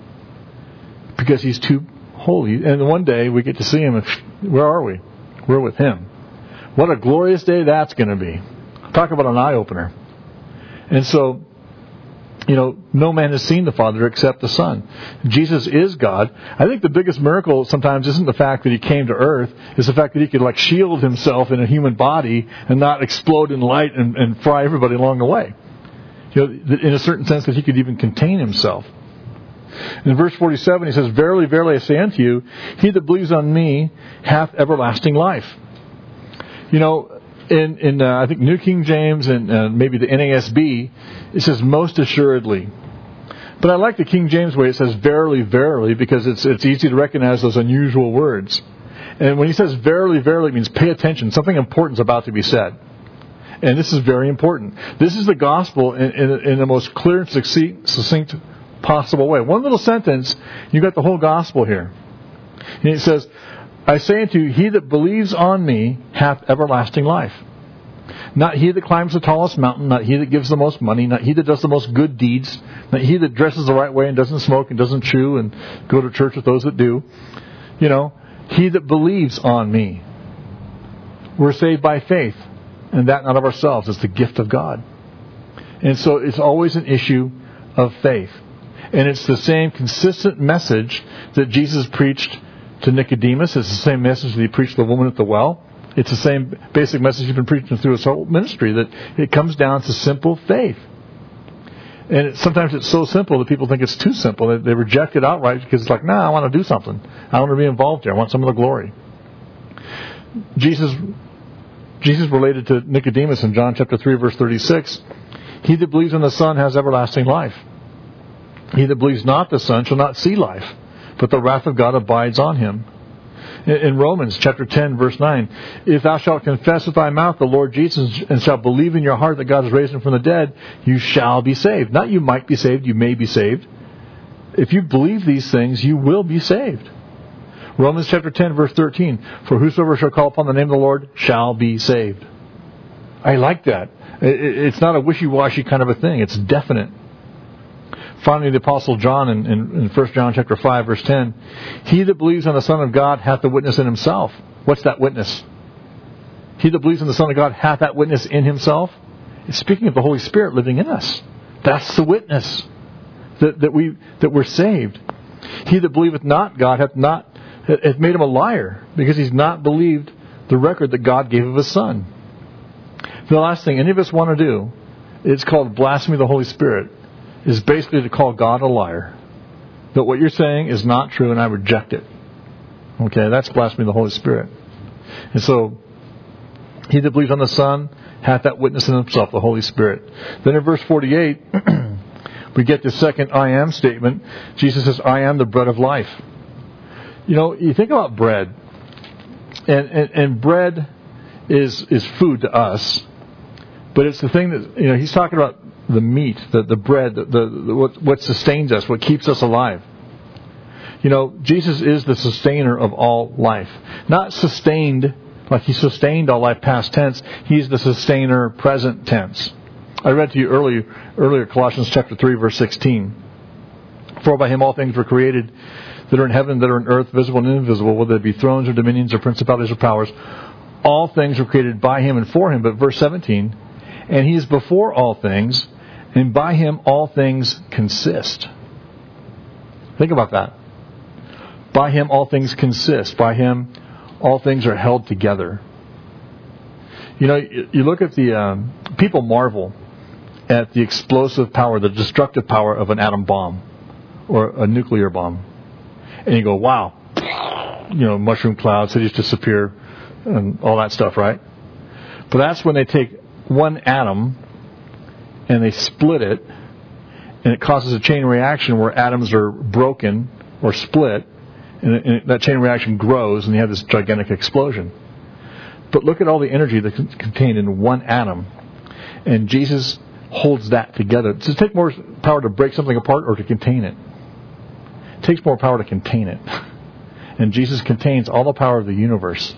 A: because He's too holy. And one day we get to see Him, and where are we? We're with Him. What a glorious day that's going to be. Talk about an eye-opener. And so, you know, no man has seen the Father except the Son. Jesus is God. I think the biggest miracle sometimes isn't the fact that He came to earth. It's the fact that He could like shield Himself in a human body and not explode in light and, and fry everybody along the way. You know, in a certain sense that He could even contain Himself. In verse forty-seven, He says, Verily, verily, I say unto you, he that believes on me hath everlasting life. You know, in, in uh, I think New King James and uh, maybe the N A S B, it says most assuredly. But I like the King James way it says verily, verily, because it's it's easy to recognize those unusual words. And when He says verily, verily, it means pay attention. Something important is about to be said. And this is very important. This is the gospel in, in, in the most clear and succinct, succinct possible way. One little sentence, you got the whole gospel here. And it says, I say unto you, he that believes on me hath everlasting life. Not he that climbs the tallest mountain, not he that gives the most money, not he that does the most good deeds, not he that dresses the right way and doesn't smoke and doesn't chew and go to church with those that do. You know, he that believes on me. We're saved by faith. And that not of ourselves. It's the gift of God. And so it's always an issue of faith. And it's the same consistent message that Jesus preached to Nicodemus. It's the same message that He preached to the woman at the well. It's the same basic message He's been preaching through His whole ministry, that it comes down to simple faith. And it, sometimes it's so simple that people think it's too simple. They, they reject it outright because it's like, nah, I want to do something. I want to be involved here. I want some of the glory. Jesus, Jesus related to Nicodemus in John chapter three, verse thirty-six, he that believes in the Son has everlasting life. He that believes not the Son shall not see life, but the wrath of God abides on him. In Romans chapter ten, verse nine, if thou shalt confess with thy mouth the Lord Jesus and shalt believe in your heart that God has raised him from the dead, you shall be saved. Not you might be saved, you may be saved. If you believe these things, you will be saved. Romans chapter ten, verse thirteen, for whosoever shall call upon the name of the Lord shall be saved. I like that. It's not a wishy-washy kind of a thing. It's definite. Finally, the Apostle John in, in, in First John chapter five, verse ten, he that believes on the Son of God hath the witness in himself. What's that witness? He that believes in the Son of God hath that witness in himself. It's speaking of the Holy Spirit living in us. That's the witness that, that we that we're saved. He that believeth not God hath not hath made him a liar, because he's not believed the record that God gave of his Son. The last thing any of us want to do, it's called blasphemy of the Holy Spirit, is basically to call God a liar. That what you're saying is not true and I reject it. Okay, that's blasphemy of the Holy Spirit. And so, he that believes on the Son hath that witness in himself, the Holy Spirit. Then in verse forty-eight, we get the second I am statement. Jesus says, I am the bread of life. You know, you think about bread, and, and, and bread is is food to us, but it's the thing that, you know, he's talking about the meat, the, the bread, the, the, the what, what sustains us, what keeps us alive. You know, Jesus is the sustainer of all life. Not sustained like he sustained all life past tense. He's the sustainer present tense. I read to you earlier, earlier Colossians chapter three, verse sixteen. For by him all things were created that are in heaven, that are in earth, visible and invisible, whether it be thrones or dominions or principalities or powers. All things were created by him and for him. But verse seventeen, and he is before all things, and by him all things consist. Think about that. By him all things consist. By him all things are held together. You know, you look at the, um, people marvel at the explosive power, the destructive power of an atom bomb or a nuclear bomb. And you go, wow, you know, mushroom clouds, cities disappear, and all that stuff, right? But that's when they take one atom and they split it, and it causes a chain reaction where atoms are broken or split, and, it, and that chain reaction grows, and you have this gigantic explosion. But look at all the energy that's contained in one atom, and Jesus holds that together. Does it take more power to break something apart or to contain it? It takes more power to contain it. And Jesus contains all the power of the universe,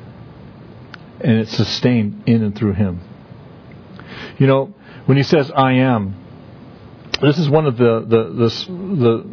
A: and it's sustained in and through him. You know, when he says, I am, this is one of the, the, the, the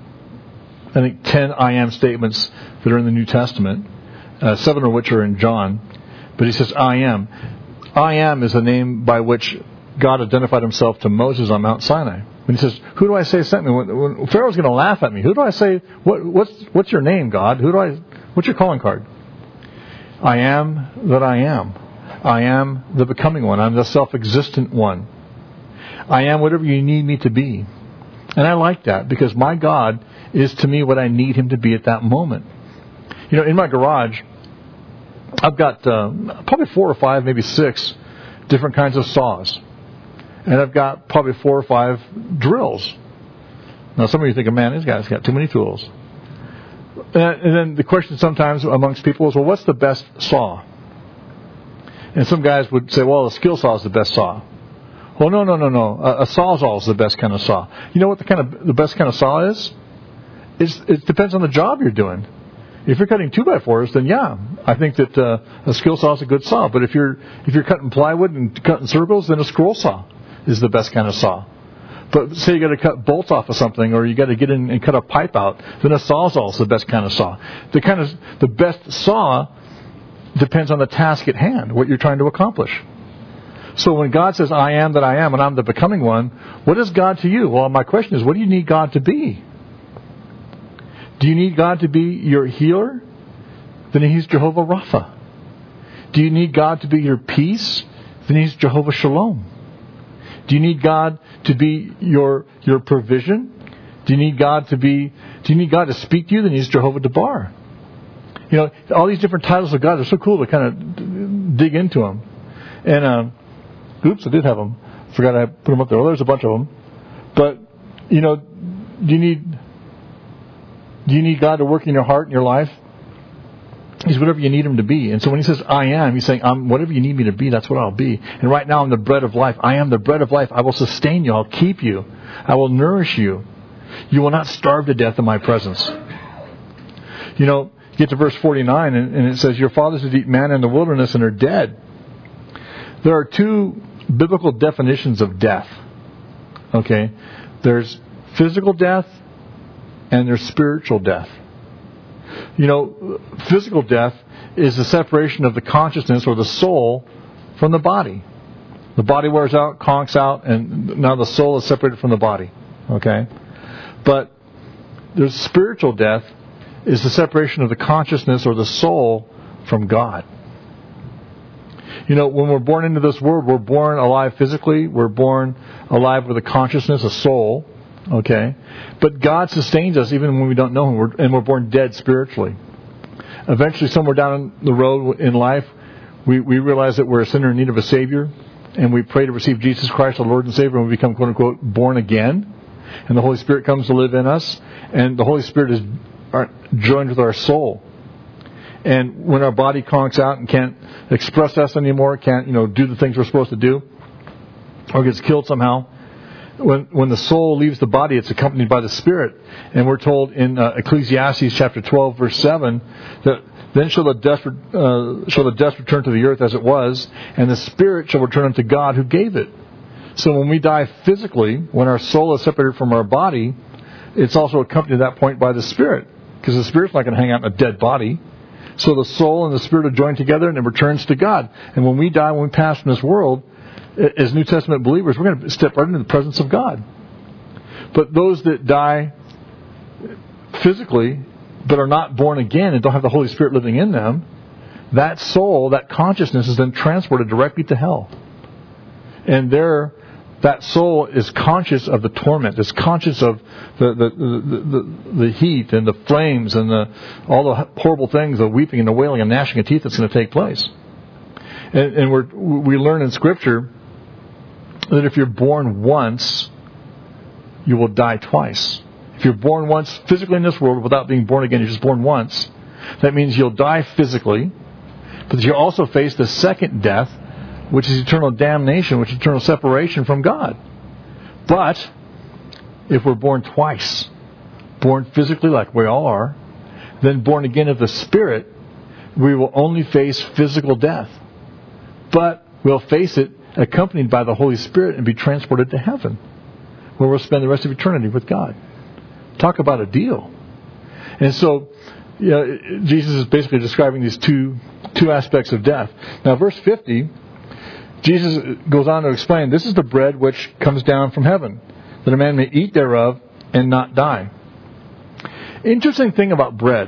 A: I think, ten I am statements that are in the New Testament, uh, seven of which are in John. But he says, I am. I am is the name by which God identified himself to Moses on Mount Sinai. When he says, who do I say sent me? When, when Pharaoh's going to laugh at me. Who do I say, what, what's, what's your name, God? Who do I, what's your calling card? I am that I am. I am the becoming one. I'm the self-existent one. I am whatever you need me to be. And I like that, because my God is to me what I need him to be at that moment. You know, in my garage, I've got uh, probably four or five, maybe six different kinds of saws. And I've got probably four or five drills. Now, some of you think, man, this guy's got too many tools. And, and then the question sometimes amongst people is, well, what's the best saw? And some guys would say, well, a skill saw is the best saw. Well, no, no, no, no. A, a sawzall is the best kind of saw. You know what the kind of the best kind of saw is? It's, it depends on the job you're doing. If you're cutting two by fours, then yeah, I think that uh, a skill saw is a good saw. But if you're if you're cutting plywood and cutting circles, then a scroll saw is the best kind of saw. But say you got to cut bolts off of something, or you got to get in and cut a pipe out, then a sawzall is the best kind of saw. The kind of the best saw depends on the task at hand, what you're trying to accomplish. So when God says, I am that I am, and I'm the becoming one, what is God to you? Well, my question is, what do you need God to be? Do you need God to be your healer? Then he's Jehovah Rapha. Do you need God to be your peace? Then he's Jehovah Shalom. Do you need God to be your your provision? Do you need God to be? Do you need God to speak to you? Then he's Jehovah Debar. You know, all these different titles of God, they're so cool to kind of dig into them. And, um, oops, I did have them. Forgot I put them up there. Well, there's a bunch of them. But, you know, do you need, do you need God to work in your heart and your life? He's whatever you need Him to be. And so when He says, I am, He's saying, I'm whatever you need me to be, that's what I'll be. And right now I'm the bread of life. I am the bread of life. I will sustain you. I'll keep you. I will nourish you. You will not starve to death in my presence. You know, you get to verse forty-nine and, and it says, your fathers did eat manna in the wilderness and are dead. There are two biblical definitions of death. Okay? There's physical death and there's spiritual death. You know, physical death is the separation of the consciousness or the soul from the body. The body wears out, conks out, and now the soul is separated from the body. Okay? But there's spiritual death is the separation of the consciousness or the soul from God. You know, when we're born into this world, we're born alive physically. We're born alive with a consciousness, a soul. Okay? But God sustains us even when we don't know Him, we're, and we're born dead spiritually. Eventually, somewhere down the road in life, we, we realize that we're a sinner in need of a Savior, and we pray to receive Jesus Christ, our Lord and Savior, and we become, quote unquote, born again. And the Holy Spirit comes to live in us, and the Holy Spirit is joined with our soul. And when our body conks out and can't express us anymore, can't, you know, do the things we're supposed to do, or gets killed somehow, when when the soul leaves the body, it's accompanied by the Spirit. And we're told in uh, Ecclesiastes chapter twelve, verse seven, that then shall the dust uh, shall the dust return to the earth as it was, and the Spirit shall return unto God who gave it. So when we die physically, when our soul is separated from our body, it's also accompanied at that point by the Spirit, because the Spirit's not going to hang out in a dead body. So the soul and the Spirit are joined together, and it returns to God. And when we die, when we pass from this world, as New Testament believers, we're going to step right into the presence of God. But those that die physically, but are not born again and don't have the Holy Spirit living in them, that soul, that consciousness is then transported directly to hell. And there, that soul is conscious of the torment, is conscious of the the, the, the, the heat and the flames and the all the horrible things, the weeping and the wailing and gnashing of teeth that's going to take place. And, and we're, we learn in Scripture that if you're born once, you will die twice. If you're born once physically in this world without being born again, you're just born once. That means you'll die physically, but you also face the second death, which is eternal damnation, which is eternal separation from God. But if we're born twice, born physically like we all are, then born again of the Spirit, we will only face physical death. But we'll face it accompanied by the Holy Spirit and be transported to heaven, where we'll spend the rest of eternity with God. Talk about a deal. And so, you know, Jesus is basically describing these two two aspects of death. Now, verse fifty, Jesus goes on to explain, this is the bread which comes down from heaven, that a man may eat thereof and not die. Interesting thing about bread.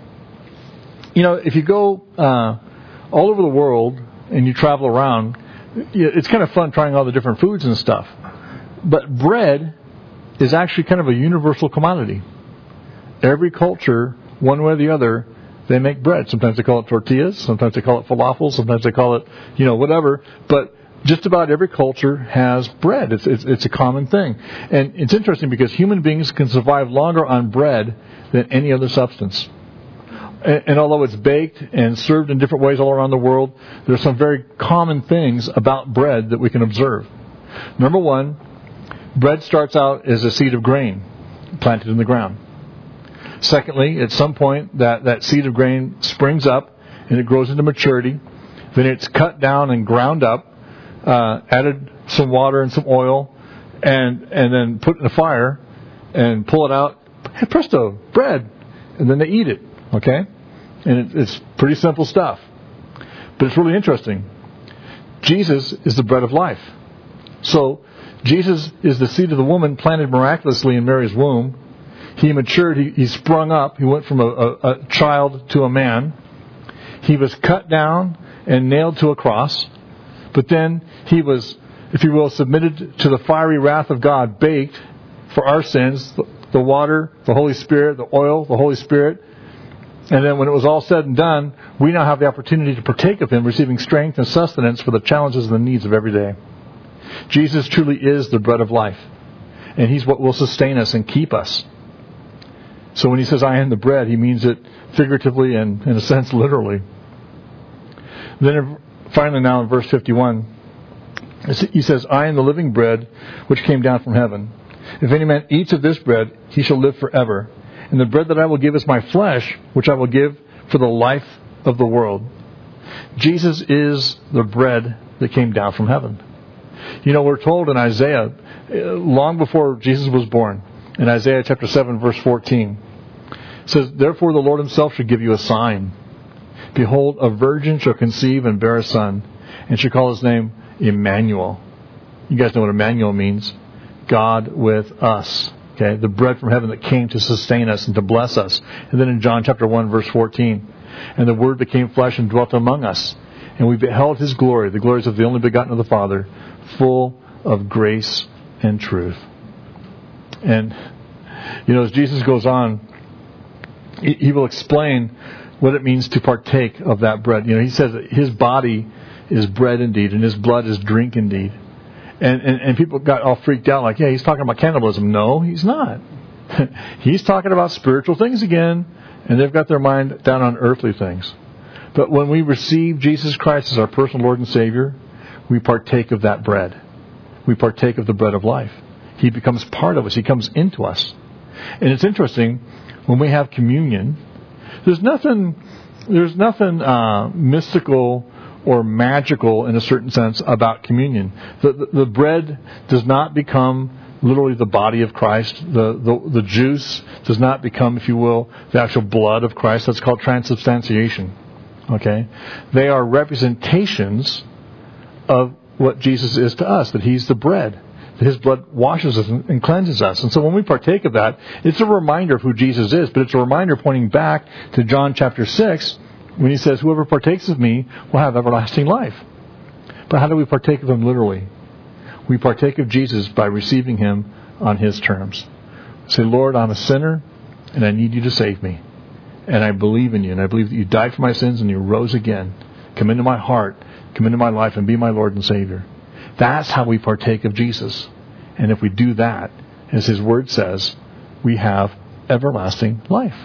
A: You know, if you go uh, all over the world and you travel around, it's kind of fun trying all the different foods and stuff. But bread is actually kind of a universal commodity. Every culture, one way or the other, they make bread. Sometimes they call it tortillas. Sometimes they call it falafel. Sometimes they call it, you know, whatever. But just about every culture has bread. It's, it's, it's a common thing. And it's interesting because human beings can survive longer on bread than any other substance. And, and although it's baked and served in different ways all around the world, there are some very common things about bread that we can observe. Number one, bread starts out as a seed of grain planted in the ground. Secondly, at some point, that, that seed of grain springs up and it grows into maturity. Then it's cut down and ground up, uh, added some water and some oil, and and then put in a fire and pull it out. Hey, presto, bread. And then they eat it. Okay? And it, it's pretty simple stuff. But it's really interesting. Jesus is the bread of life. So, Jesus is the seed of the woman planted miraculously in Mary's womb. He matured, he, he sprung up, he went from a, a, a child to a man. He was cut down and nailed to a cross. But then he was, if you will, submitted to the fiery wrath of God, baked for our sins, the, the water, the Holy Spirit, the oil, the Holy Spirit. And then when it was all said and done, we now have the opportunity to partake of Him, receiving strength and sustenance for the challenges and the needs of every day. Jesus truly is the bread of life. And He's what will sustain us and keep us. So when He says, I am the bread, He means it figuratively and, in a sense, literally. Then finally now in verse fifty-one, He says, I am the living bread which came down from heaven. If any man eats of this bread, he shall live forever. And the bread that I will give is my flesh, which I will give for the life of the world. Jesus is the bread that came down from heaven. You know, we're told in Isaiah, long before Jesus was born, in Isaiah chapter seven, verse fourteen, it says, Therefore the Lord Himself shall give you a sign. Behold, a virgin shall conceive and bear a son, and shall call His name Emmanuel. You guys know what Emmanuel means. God with us. Okay, the bread from heaven that came to sustain us and to bless us. And then in John chapter one, verse fourteen, and the Word became flesh and dwelt among us. And we beheld His glory, the glories of the only begotten of the Father, full of grace and truth. And, you know, as Jesus goes on, He, he will explain what it means to partake of that bread. You know, He says that His body is bread indeed, and His blood is drink indeed. And, and, and people got all freaked out like, yeah, He's talking about cannibalism. No, He's not. He's talking about spiritual things again, and they've got their mind down on earthly things. But when we receive Jesus Christ as our personal Lord and Savior, we partake of that bread. We partake of the bread of life. He becomes part of us. He comes into us. And it's interesting, when we have communion, there's nothing, there's nothing uh, mystical or magical in a certain sense about communion. The, the, the bread does not become literally the body of Christ. The, the, the juice does not become, if you will, the actual blood of Christ. That's called transubstantiation. Okay? They are representations of what Jesus is to us, that He's the bread. That His blood washes us and cleanses us. And so when we partake of that, it's a reminder of who Jesus is, but it's a reminder pointing back to John chapter six, when He says, whoever partakes of me will have everlasting life. But how do we partake of Him literally? We partake of Jesus by receiving Him on His terms. Say, Lord, I'm a sinner, and I need You to save me. And I believe in You, and I believe that You died for my sins and You rose again. Come into my heart, come into my life, and be my Lord and Savior. That's how we partake of Jesus. And if we do that, as His Word says, we have everlasting life.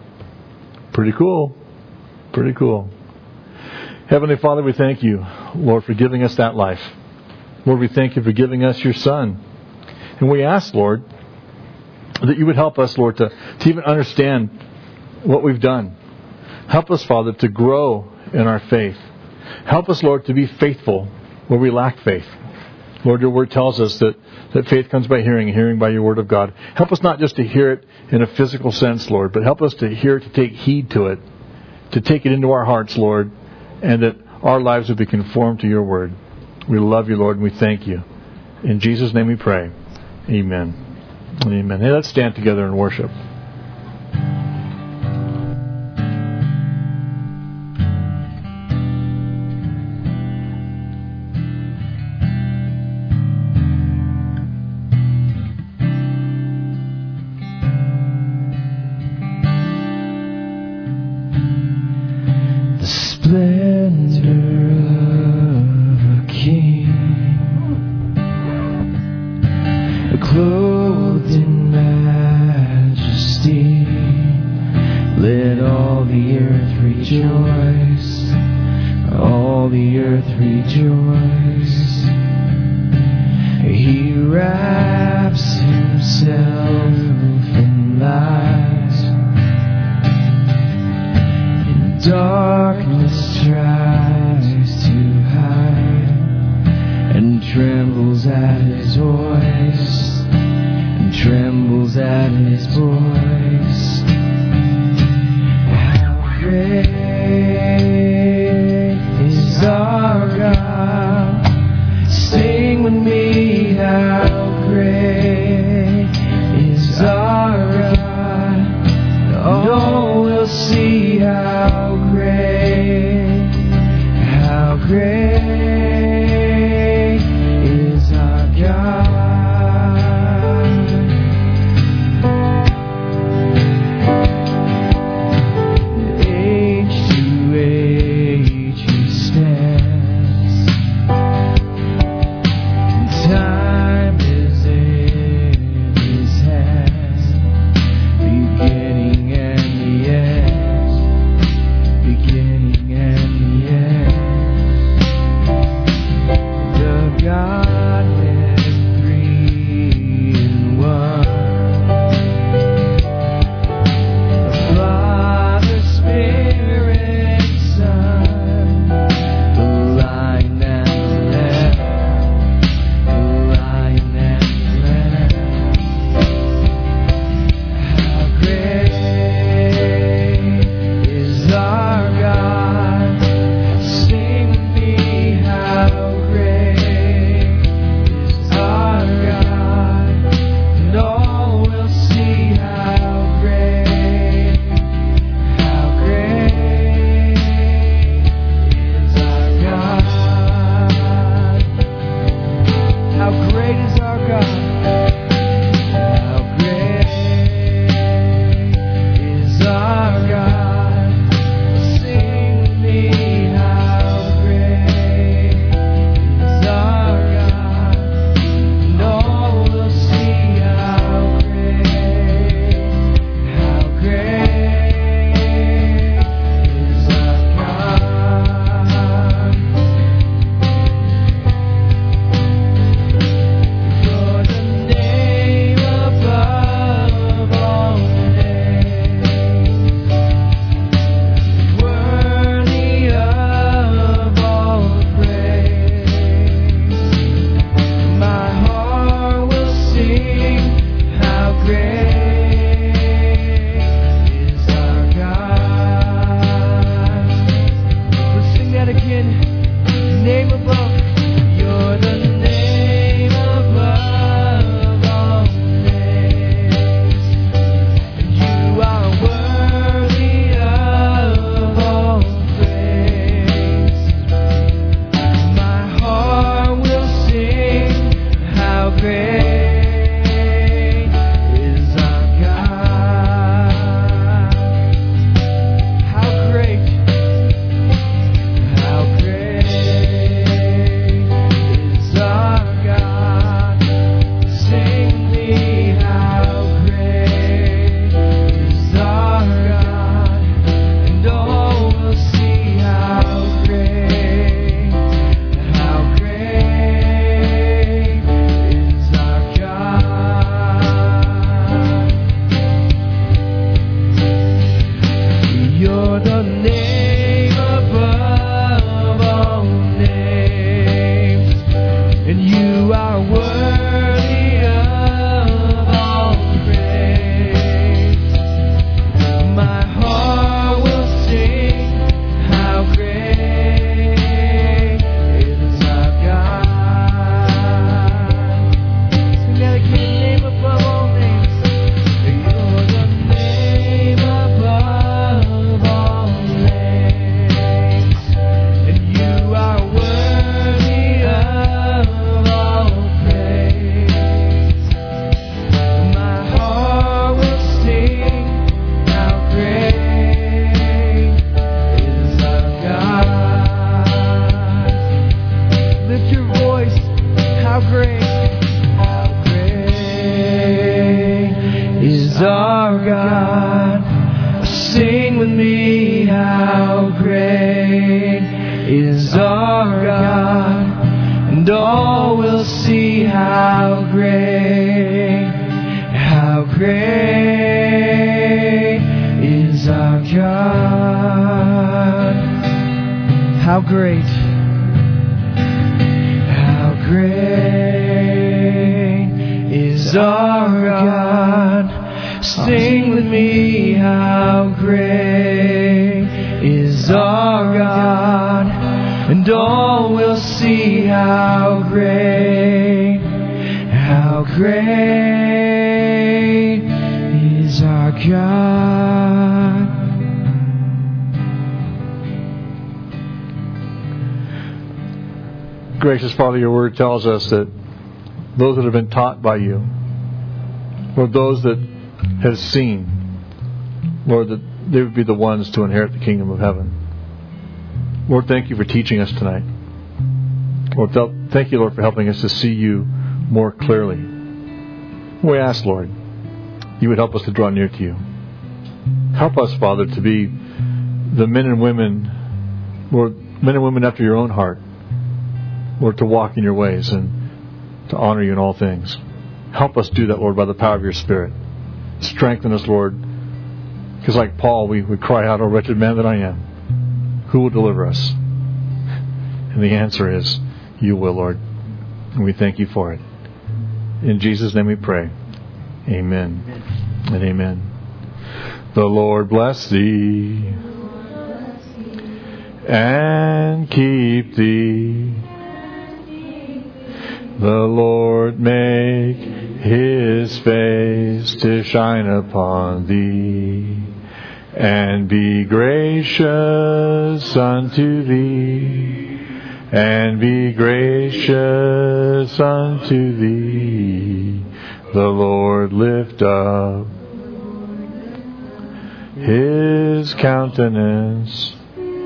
A: Pretty cool. Pretty cool. Heavenly Father, we thank You, Lord, for giving us that life. Lord, we thank You for giving us Your Son. And we ask, Lord, that You would help us, Lord, to, to even understand what we've done. Help us, Father, to grow in our faith. Help us, Lord, to be faithful where we lack faith. Lord, Your Word tells us that, that faith comes by hearing, and hearing by Your Word of God. Help us not just to hear it in a physical sense, Lord, but help us to hear it, to take heed to it, to take it into our hearts, Lord, and that our lives would be conformed to Your Word. We love You, Lord, and we thank You. In Jesus' name we pray. Amen. Amen. Hey, let's stand together and worship.
B: the name above all names, and you are worthy of all praise. My heart will sing how great is our God. Sing that again, name above all names. You're the name above all names, and you are worthy of all praise. My heart will sing how great is our God. Lift your voice, how great, how great is our God. Sing with me, how great is our God, and all will see how great, how great is our God. How great, how great is our God. Sing with me, how great is our God, and all will see how great, how great is our God.
A: Gracious Father, your word tells us that those that have been taught by you, or those that have seen, Lord, that they would be the ones to inherit the kingdom of heaven. Lord, thank you for teaching us tonight. Lord, thank you, Lord, for helping us to see you more clearly. We ask, Lord, you would help us to draw near to you. Help us, Father, to be the men and women, Lord, men and women after your own heart. Lord, to walk in your ways and to honor you in all things. Help us do that, Lord, by the power of your Spirit. Strengthen us, Lord, because like Paul, we, we cry out, "O wretched man that I am, who will deliver us?" And the answer is, you will, Lord. And we thank you for it. In Jesus' name we pray. Amen and amen. The Lord bless thee and keep thee. The Lord make his face to shine upon thee, and be gracious unto thee, and be gracious unto thee. The Lord lift up his countenance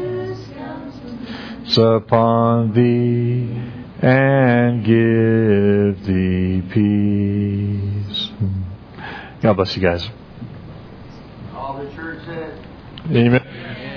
A: upon thee, and give thee peace. God bless you guys.
C: All the church said.
A: Amen.